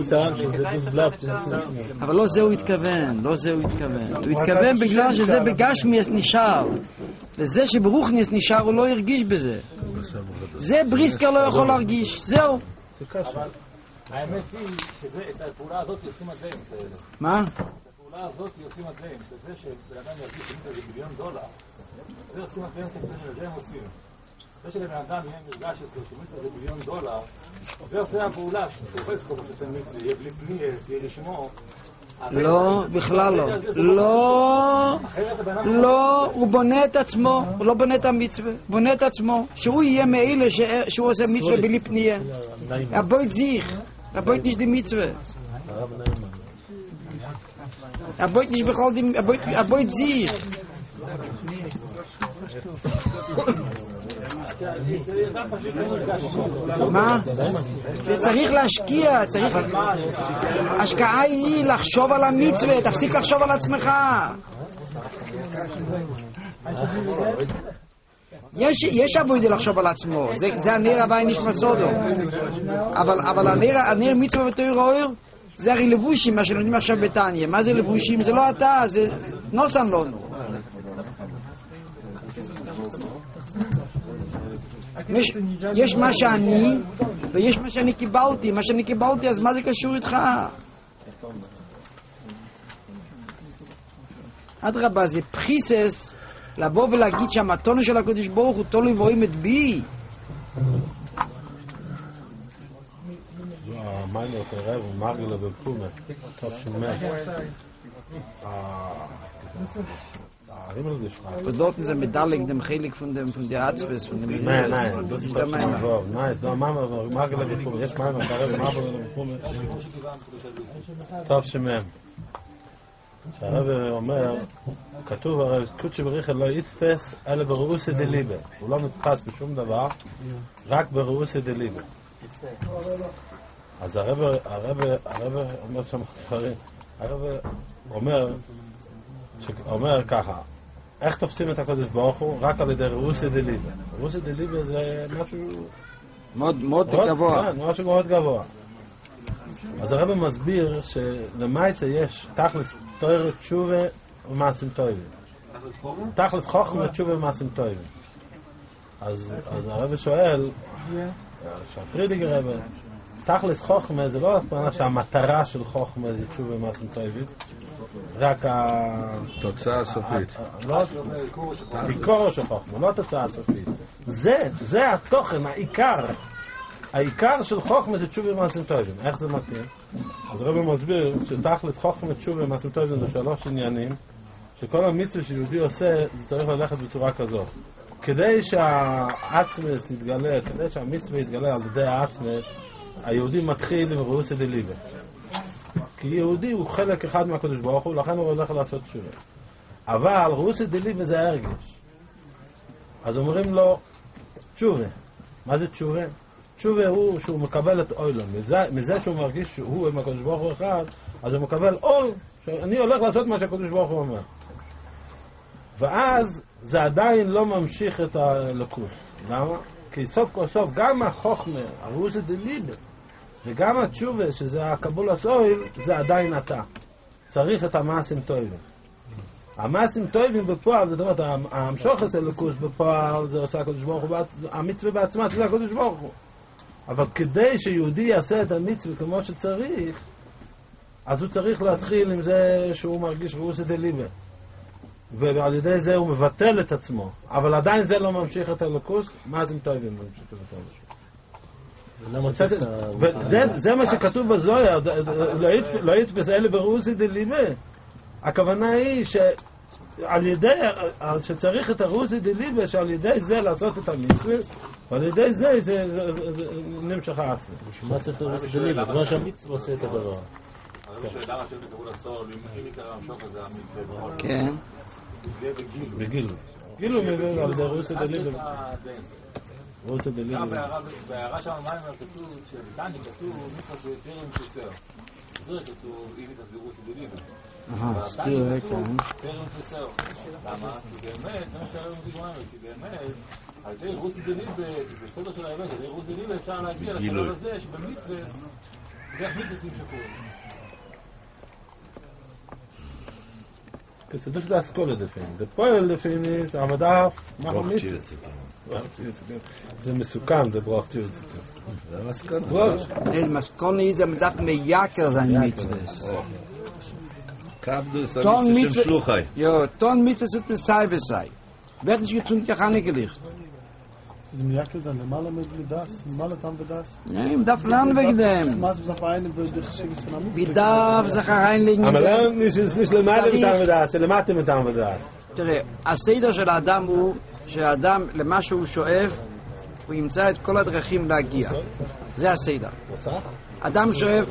אבל לא זה הוא התכוון, לא זה הוא התכוון. הוא התכוון בגלל שזה בגשמיאס נשאר. וזה שברוכניאס נשאר הוא לא הרגיש בזה. זה בריסקר לא יכול להרגיש, זהו. האמת היא שאת הפעולה הזאת יוצאים עד להם. מה? את הפעולה הזאת יוצאים עד להם. זה שבן אדם ירגיש שזה מיליון דולר. זה יוצאים עד להם, זה הם עושים. זה שלבן אדם יהיה מרגש אצלו, שמיצה זה מיליון דולר, זה עושה הפעולה, שתופס כמו שצא מיצה, יהיה בלי פניאס, יהיה לשמו. לא, בכלל לא. לא, לא, הוא בונה את עצמו, הוא לא בונה את המצווה, הוא בונה את עצמו, שהוא יהיה מאלה שהוא עושה מצווה בלי פנייה. הבוית זיך, הבוית נשדי מצווה. הבוית נשד בכל דים, הבוית זיך. מה? זה צריך להשקיע, צריך... השקעה היא לחשוב על המצווה, תפסיק לחשוב על עצמך. יש, יש עבודה לחשוב על עצמו, זה, זה הנר הבא נשמע סודו. אבל, אבל הנר, הנר מצווה ותויר האויר, זה הרי לבושים, מה שלומדים עכשיו בתניה. מה זה לבושים? זה לא אתה, זה נוסן לנו. יש, יש מה שאני ויש מה שאני קיבלתי. מה שאני קיבלתי, אז מה זה קשור איתך? אדרבה, זה פחיסס לבוא ולהגיד שהמתון של הקדוש ברוך הוא תלוי ורואים את בי. meine Rev Magla de Pume top schon mehr was dort ist mit Dalek dem Heilig von dem von der Arztfest von dem nein nein das ist der Mama nein da Mama Magla de Pume jetzt Mama Rev Magla de Pume top schon mehr הרב אומר, כתוב הרי קודש בריך לא יתפס אלא ברעוסא דליבה, הוא לא נתפס בשום דבר, רק ברעוסא דליבה. אז הרב, הרב, הרב אומר שם ספרים, הרב אומר, אומר ככה, איך תופסים את הקודש ברוך הוא? רק על ידי רעוסא דליבה. רעוסא דליבה זה משהו... מאוד, מאוד גבוה. כן, משהו מאוד גבוה. אז הרב מסביר שלמעשה יש תכלס תורה תשובה ומעשים טובים. תכלס חוכמה תשובה ומעשים טובים. אז אז הרב שואל, שפרידיגר רב, תכלס חוכמה זה לא הכוונה שהמטרה של חוכמה זה תשובה ומעשים טובים, רק התוצאה הסופית. העיקר של חוכמה, לא התוצאה הסופית. זה, זה התוכן, העיקר. העיקר של חוכמה זה תשובה ומעשים טובים. איך זה מתאים? אז הרב מסביר שתכלס חוכמה תשובה ומעשים טובים זה שלוש עניינים, שכל המצווה שיהודי עושה זה צריך ללכת בצורה כזאת. כדי שהעצמס יתגלה, כדי שהמצווה יתגלה על ידי העצמס, היהודי מתחיל עם רעוסא דליבה. כי יהודי הוא חלק אחד מהקדוש ברוך הוא, לכן הוא הולך לעשות תשובה. אבל רעוסא דליבה זה הרגש. אז אומרים לו תשובה. מה זה תשובה? תשובה הוא שהוא מקבל את אוילון. מזה, מזה שהוא מרגיש שהוא עם הקדוש ברוך הוא אחד, אז הוא מקבל אול, שאני הולך לעשות מה שהקדוש ברוך הוא אומר. ואז זה עדיין לא ממשיך את הלקות. למה? כי סוף כל סוף גם החוכמה, הרעוסא דליבה, וגם התשובה, שזה הקבול הסויל, זה עדיין אתה. צריך את המעשים טובים. המעשים טובים בפועל, זאת אומרת, המשוך הזה לקוש בפועל, זה עושה הקדוש ברוך הוא, המצווה בעצמה, זה הקדוש ברוך הוא. אבל כדי שיהודי יעשה את המצווה כמו שצריך, אז הוא צריך להתחיל עם זה שהוא מרגיש רוסי דליבה. ועל ידי זה הוא מבטל את עצמו. אבל עדיין זה לא ממשיך את הלקוס, מעשים טובים ממשיך את הלקוס. זה מה שכתוב בזוהר, לא יתפס אלה ברוסי דליבה. הכוונה היא שעל ידי, שצריך את הרוסי דליבה, שעל ידי זה לעשות את המצווה, ועל ידי זה זה נמשך העצמי. מה צריך לרוסי דליבה? מה שהמצווה עושה את הדבר. אני חושב למה שאתם תקראו לסור, אם יקרה המשוך הזה המצווה. כן. בגילו. גילו מבין על זה רוסי דליבה. רוסי דליבה. בהערה שם המים כתוב, שבטני כתוב מצווה זה טרם חסר. זה כתוב, אם יתעשו רוסי דליבה. אהה, סתיר, כן. טרם חסר. למה? כי באמת, זה מה שהרב מזיק אומר, כי באמת, על ידי רוסי דליבה, כי זה סדר של האמת, על ידי רוסי דליבה אפשר להגיע לשלב הזה, שבמצווה, דרך מצווה שקורה. Das ist das Kohle definiert. Der Poel definiert ist, aber da machen wir nicht. זה מסוכן, זה ברוך תירצת. זה מסכן. אין, מסכון היא זה מדף מייקר זה מצווס. קבדו סמיצה של שלוחי. Jo, ton מצווס ist mit sei bis sei. Wird nicht gezündet, ja keine gelicht. זה מייקר זה למעלה מדס, למעלה תם ודס. Ja, im darf lernen wegen dem. מה זה בסוף העין בחשיב הסלאמית? Wie darf sich reinlegen? אבל lernen ist nicht למעלה מתם ודס, זה למטה מתם ודס. תראה, הסדר של האדם הוא שהאדם, למה שהוא שואף, הוא ימצא את כל הדרכים להגיע. זה הסדר. אדם שואף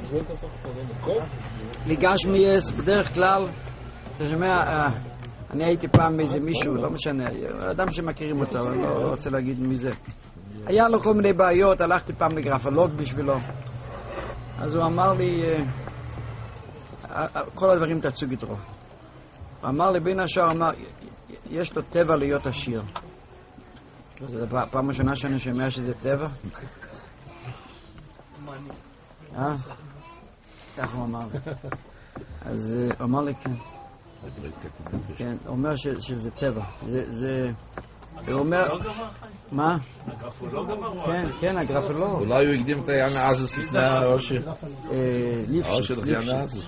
לגש מייס, בדרך כלל, אתה שומע, אני הייתי פעם באיזה מישהו, לא משנה, אדם שמכירים אותו, אבל לא רוצה להגיד מי זה. היה לו כל מיני בעיות, הלכתי פעם לגרפולוג בשבילו. אז הוא אמר לי, כל הדברים תצוג יתרו. הוא אמר לי, בין השאר, אמר, יש לו טבע להיות עשיר. זו פעם ראשונה שאני שומע שזה טבע? אה? כך הוא אמר לי. אז הוא אמר לי, כן. כן, הוא אומר שזה טבע. זה... הוא אומר... מה? הגרפולוג אמר? כן, כן, הגרפולוג. אולי הוא הקדים את היען האזוס לפני האושר. ליפשיץ, ליפשיץ.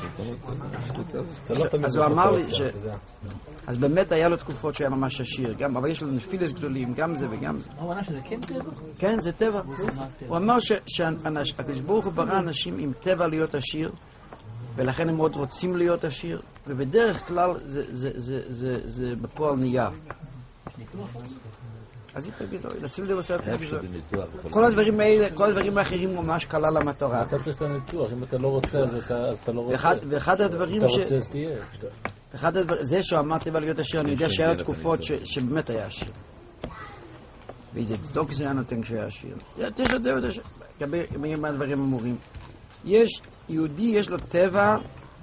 אז הוא אמר לי ש... אז באמת היה לו תקופות שהיה ממש עשיר, אבל יש לו נפילס גדולים, גם זה וגם זה. הוא אמר שזה כן טבע? כן, זה טבע. הוא אמר שהקדוש ברוך הוא ברא אנשים עם טבע להיות עשיר, ולכן הם מאוד רוצים להיות עשיר, ובדרך כלל זה בפועל נהיה. אז היא תגידו, נציל די עושה את תגידו. כל הדברים האלה, כל הדברים האחרים ממש קלה למטרה. אתה צריך את הניתוח, אם אתה לא רוצה אז אתה לא רוצה. ואחד הדברים ש... אתה רוצה אז תהיה. אחד הדברים, זה שהוא אמר טבע להיות עשיר, אני יודע שהיה לו תקופות שבאמת היה עשיר. ואיזה דוק זה היה נותן כשהיה עשיר. תשע דעות, כמה מהדברים אמורים. יש, יהודי יש לו טבע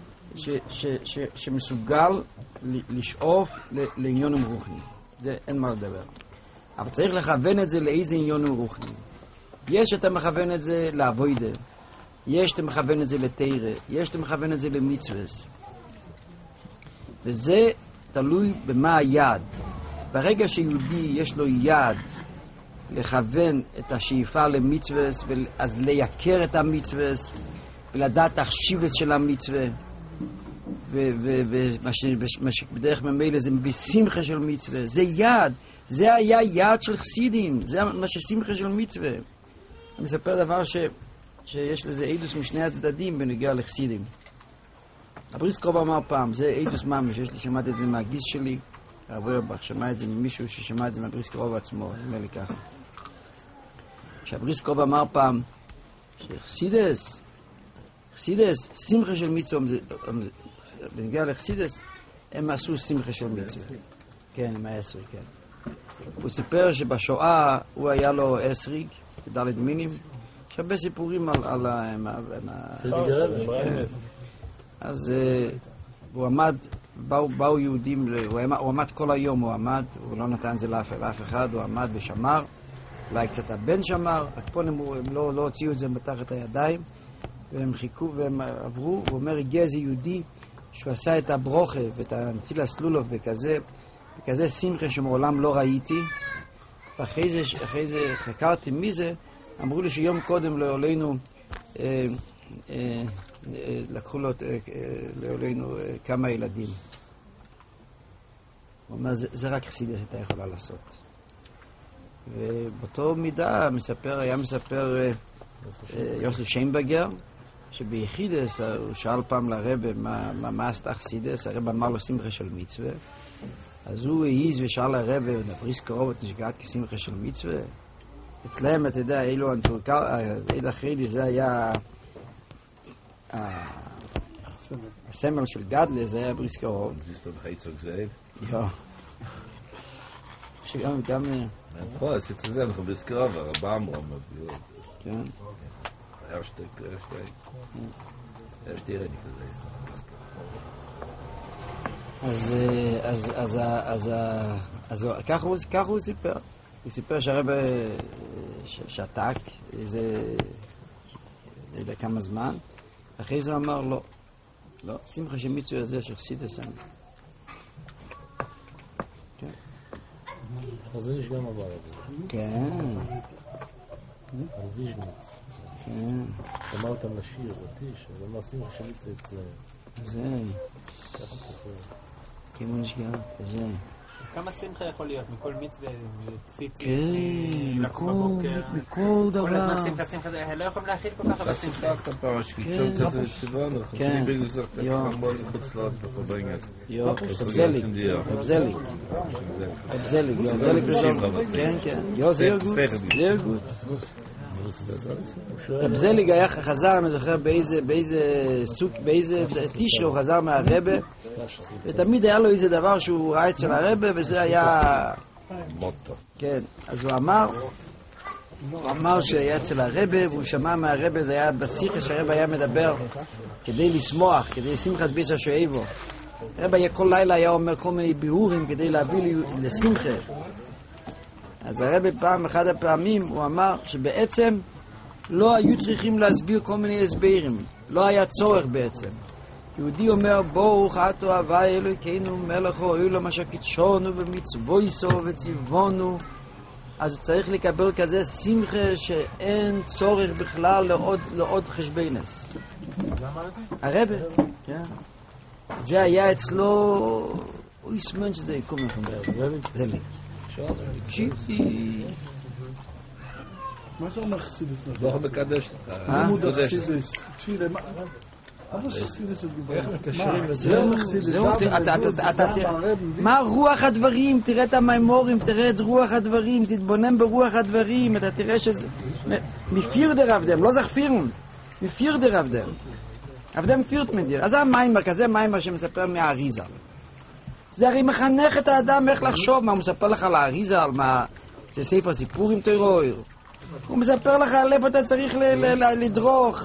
שמסוגל לשאוף לעניונים רוחניים. זה אין מה לדבר. אבל צריך לכוון את זה לאיזה עניונים רוחניים. יש שאתה מכוון את זה לעבודה, יש שאתה מכוון את זה לתורה, יש שאתה מכוון את זה למצווס. וזה תלוי במה היעד. ברגע שיהודי יש לו יעד לכוון את השאיפה למצווס, אז לייקר את המצווס, ולדעת החשיבות של המצווה, ומה שבדרך ממילא זה בשמחה של מצווה, זה יעד, זה היה יעד של חסידים, זה מה ששמחה של מצווה. אני מספר דבר ש, שיש לזה עדוס משני הצדדים בנוגע לחסידים. הבריסקוב אמר פעם, זה עדוס ממש, יש לי שמעת את זה מהגיס שלי, הרב אורבך שמע את זה ממישהו ששמע את זה מהבריסקוב עצמו, נראה לי ככה. שהבריסקוב אמר פעם, שחסידס, חסידס, שמחה של מצווה, בנגיע לחסידס, הם עשו שמחה של מצווה. כן, עם העשרי, כן. הוא סיפר שבשואה הוא היה לו עשרי, דלת מינים, יש הרבה סיפורים על ה... אז הוא עמד, באו יהודים, הוא עמד כל היום, הוא עמד, הוא לא נתן זה לאף אחד, הוא עמד ושמר, אולי קצת הבן שמר, הקפונים הם לא הוציאו את זה מתחת הידיים, והם חיכו והם עברו, הוא אומר, הגיע איזה יהודי שהוא עשה את הברוכה ואת הנציל הסלולוב בכזה, בכזה שמחה שמעולם לא ראיתי, ואחרי זה, אחרי זה חקרתי מי זה, אמרו לי שיום קודם לעולנו, אה, אה, אה, לקחו לו, אה, לעולנו אה, כמה ילדים. הוא אומר, זה, זה רק חסידות הייתה יכולה לעשות. ובאותו מידה מספר, היה מספר אה, אה, יוסף שיינברגר, שביחידס הוא שאל פעם לרבא מה, מה, מה עשתה חסידס, הרבא אמר לו שמחה של מצווה, אז הוא העיז ושאל לרבא, נבריס קרובות נשגעת כשמחה של מצווה. אצלם, אתה יודע, אילו הנטורקה, עד אחרידי זה היה הסמל של גדלה, זה היה בריס קרוב. זה סתום חייצוק זאב? יו. שגם, גם... נכון, עשית את זה, אנחנו בריס קרוב, הרבה אמרו, כן. Erste, erste, erste Rede כזה ישראל. אז אז אז אז אז ככה הוא ככה הוא סיפר. הוא סיפר שהרבא שתק איזה לא יודע כמה זמן. אחרי זה אמר לא. לא, שמחה שמצווה הזה שחסידס אני. כן. אז יש גם עבר. כן. על ויז'נץ. שמעת לשיר, אותי, אבל מה שמחה שמצווה אצלם. זה. כמו נשגע, זה. כמה שמחה יכול להיות? מכל מצווה, ציצי, כן, מכל דבר. כל הזמן שמחה, שמחה, לא יכולים להכיל כל כך הרבה שמחה. אתה פעם שקיצ'ון קצת ציוון, אנחנו צריכים בגלל זה קצת חמוד לחוץ לארץ בפרבנגס. יו, אבזליג, אבזליג. אבזליג, יו, אבזליג ראשון. כן, כן. יו, זה ירגות, זה ירגות. רב זליג היה חזר, אני זוכר באיזה, באיזה סוג, באיזה טישר הוא חזר מהרבא, ותמיד היה לו איזה דבר שהוא ראה אצל הרבא, וזה היה... מוטו. כן, אז הוא אמר, הוא אמר שהיה אצל הרבא, והוא שמע מהרבא, זה היה בשיחה שהרבא היה מדבר כדי לשמוח, כדי שמחת ביסה שואבו. הרבא כל לילה היה אומר כל מיני בירורים כדי להביא לי לשמחה. אז הרב פעם, אחד הפעמים, הוא אמר שבעצם לא היו צריכים להסביר כל מיני הסברים. לא היה צורך בעצם. יהודי אומר, ברוך אתה הווי אלוהינו מלך העולם אשר קידשנו במצוותיו וציוונו. אז צריך לקבל כזה שמחה שאין צורך בכלל לעוד, לעוד חשבונס. הרב, כן. זה היה אצלו, הוא יסמן שזה יקום לכם. זה לי. מה זה אומר חסידס? לא מקדש לך. לימוד החסידס, תפילה, מה זה חסידס? זהו, מה רוח הדברים? תראה את המיימורים, תראה את רוח הדברים, תתבונן ברוח הדברים, אתה תראה שזה... מפירדר עבדם, לא זכפירם, מפירדר עבדם. עבדם פירט מדיר. אז זה המיימר, כזה מיימר שמספר מהאריזה. זה הרי מחנך את האדם איך לחשוב, מה הוא מספר לך על האריזה, על מה... זה ספר סיפורים תירואר. הוא מספר לך על איפה אתה צריך לדרוך.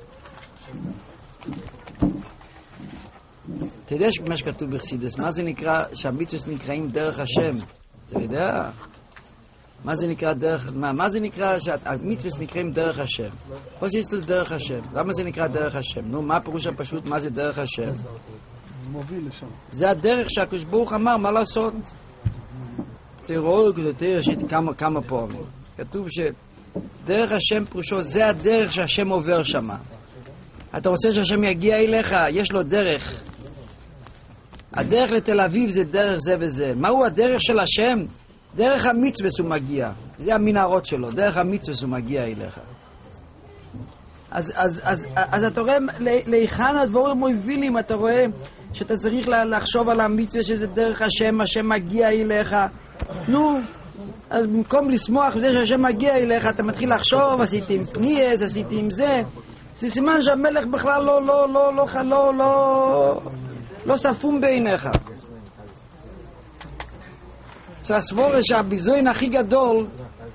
אתה יודע מה שכתוב בחסידות, מה זה נקרא, שהמצוות נקראים דרך השם? אתה יודע? מה זה נקרא דרך, מה, מה זה נקרא שהמצוות נקראים דרך השם? פה זה דרך השם. למה זה נקרא דרך השם? נו, מה הפירוש הפשוט, מה זה דרך השם? מוביל לשם. זה הדרך שהקדוש ברוך אמר, מה לעשות? תראו, תראה, יש כמה, כמה פעמים. כתוב שדרך השם פירושו, זה הדרך שהשם עובר שם. אתה רוצה שהשם יגיע אליך, יש לו דרך. הדרך לתל אביב זה דרך זה וזה. מהו הדרך של השם? דרך המצווה הוא מגיע. זה המנהרות שלו, דרך המצווה הוא מגיע אליך. אז, אז, אז, אז אתה רואה, להיכן הדבורים מובילים, אתה רואה שאתה צריך לחשוב על המצווה שזה דרך השם, השם מגיע אליך. נו, אז במקום לשמוח בזה שהשם מגיע אליך, אתה מתחיל לחשוב, עשיתי עם פניאס, עשיתי עם זה. זה סימן שהמלך בכלל לא, לא, לא, לא, לא, לא, לא ספום בעיניך. זה הסבורה שהביזוין הכי גדול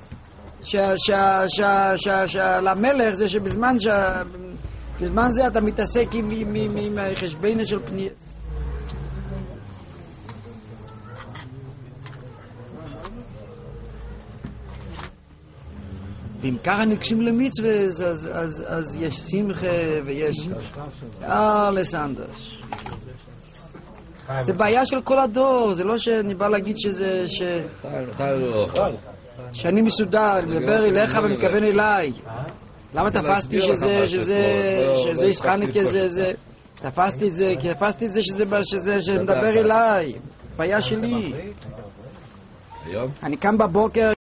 למלך זה שבזמן בזמן זה אתה מתעסק עם חשבונה של פניאס. ואם ככה ניגשים למצווה, אז, אז, אז, אז יש שמחה ויש אלסנדרש. זה בעיה של כל הדור, זה לא שאני בא להגיד שזה... ש... שאני מסודר, אני מדבר אליך ומכוון אליי. למה תפסתי שזה, שזה, שזה ישחניק איזה, זה... תפסתי את זה, כי תפסתי את זה שזה, שזה, שמדבר אליי. בעיה שלי. אני קם בבוקר,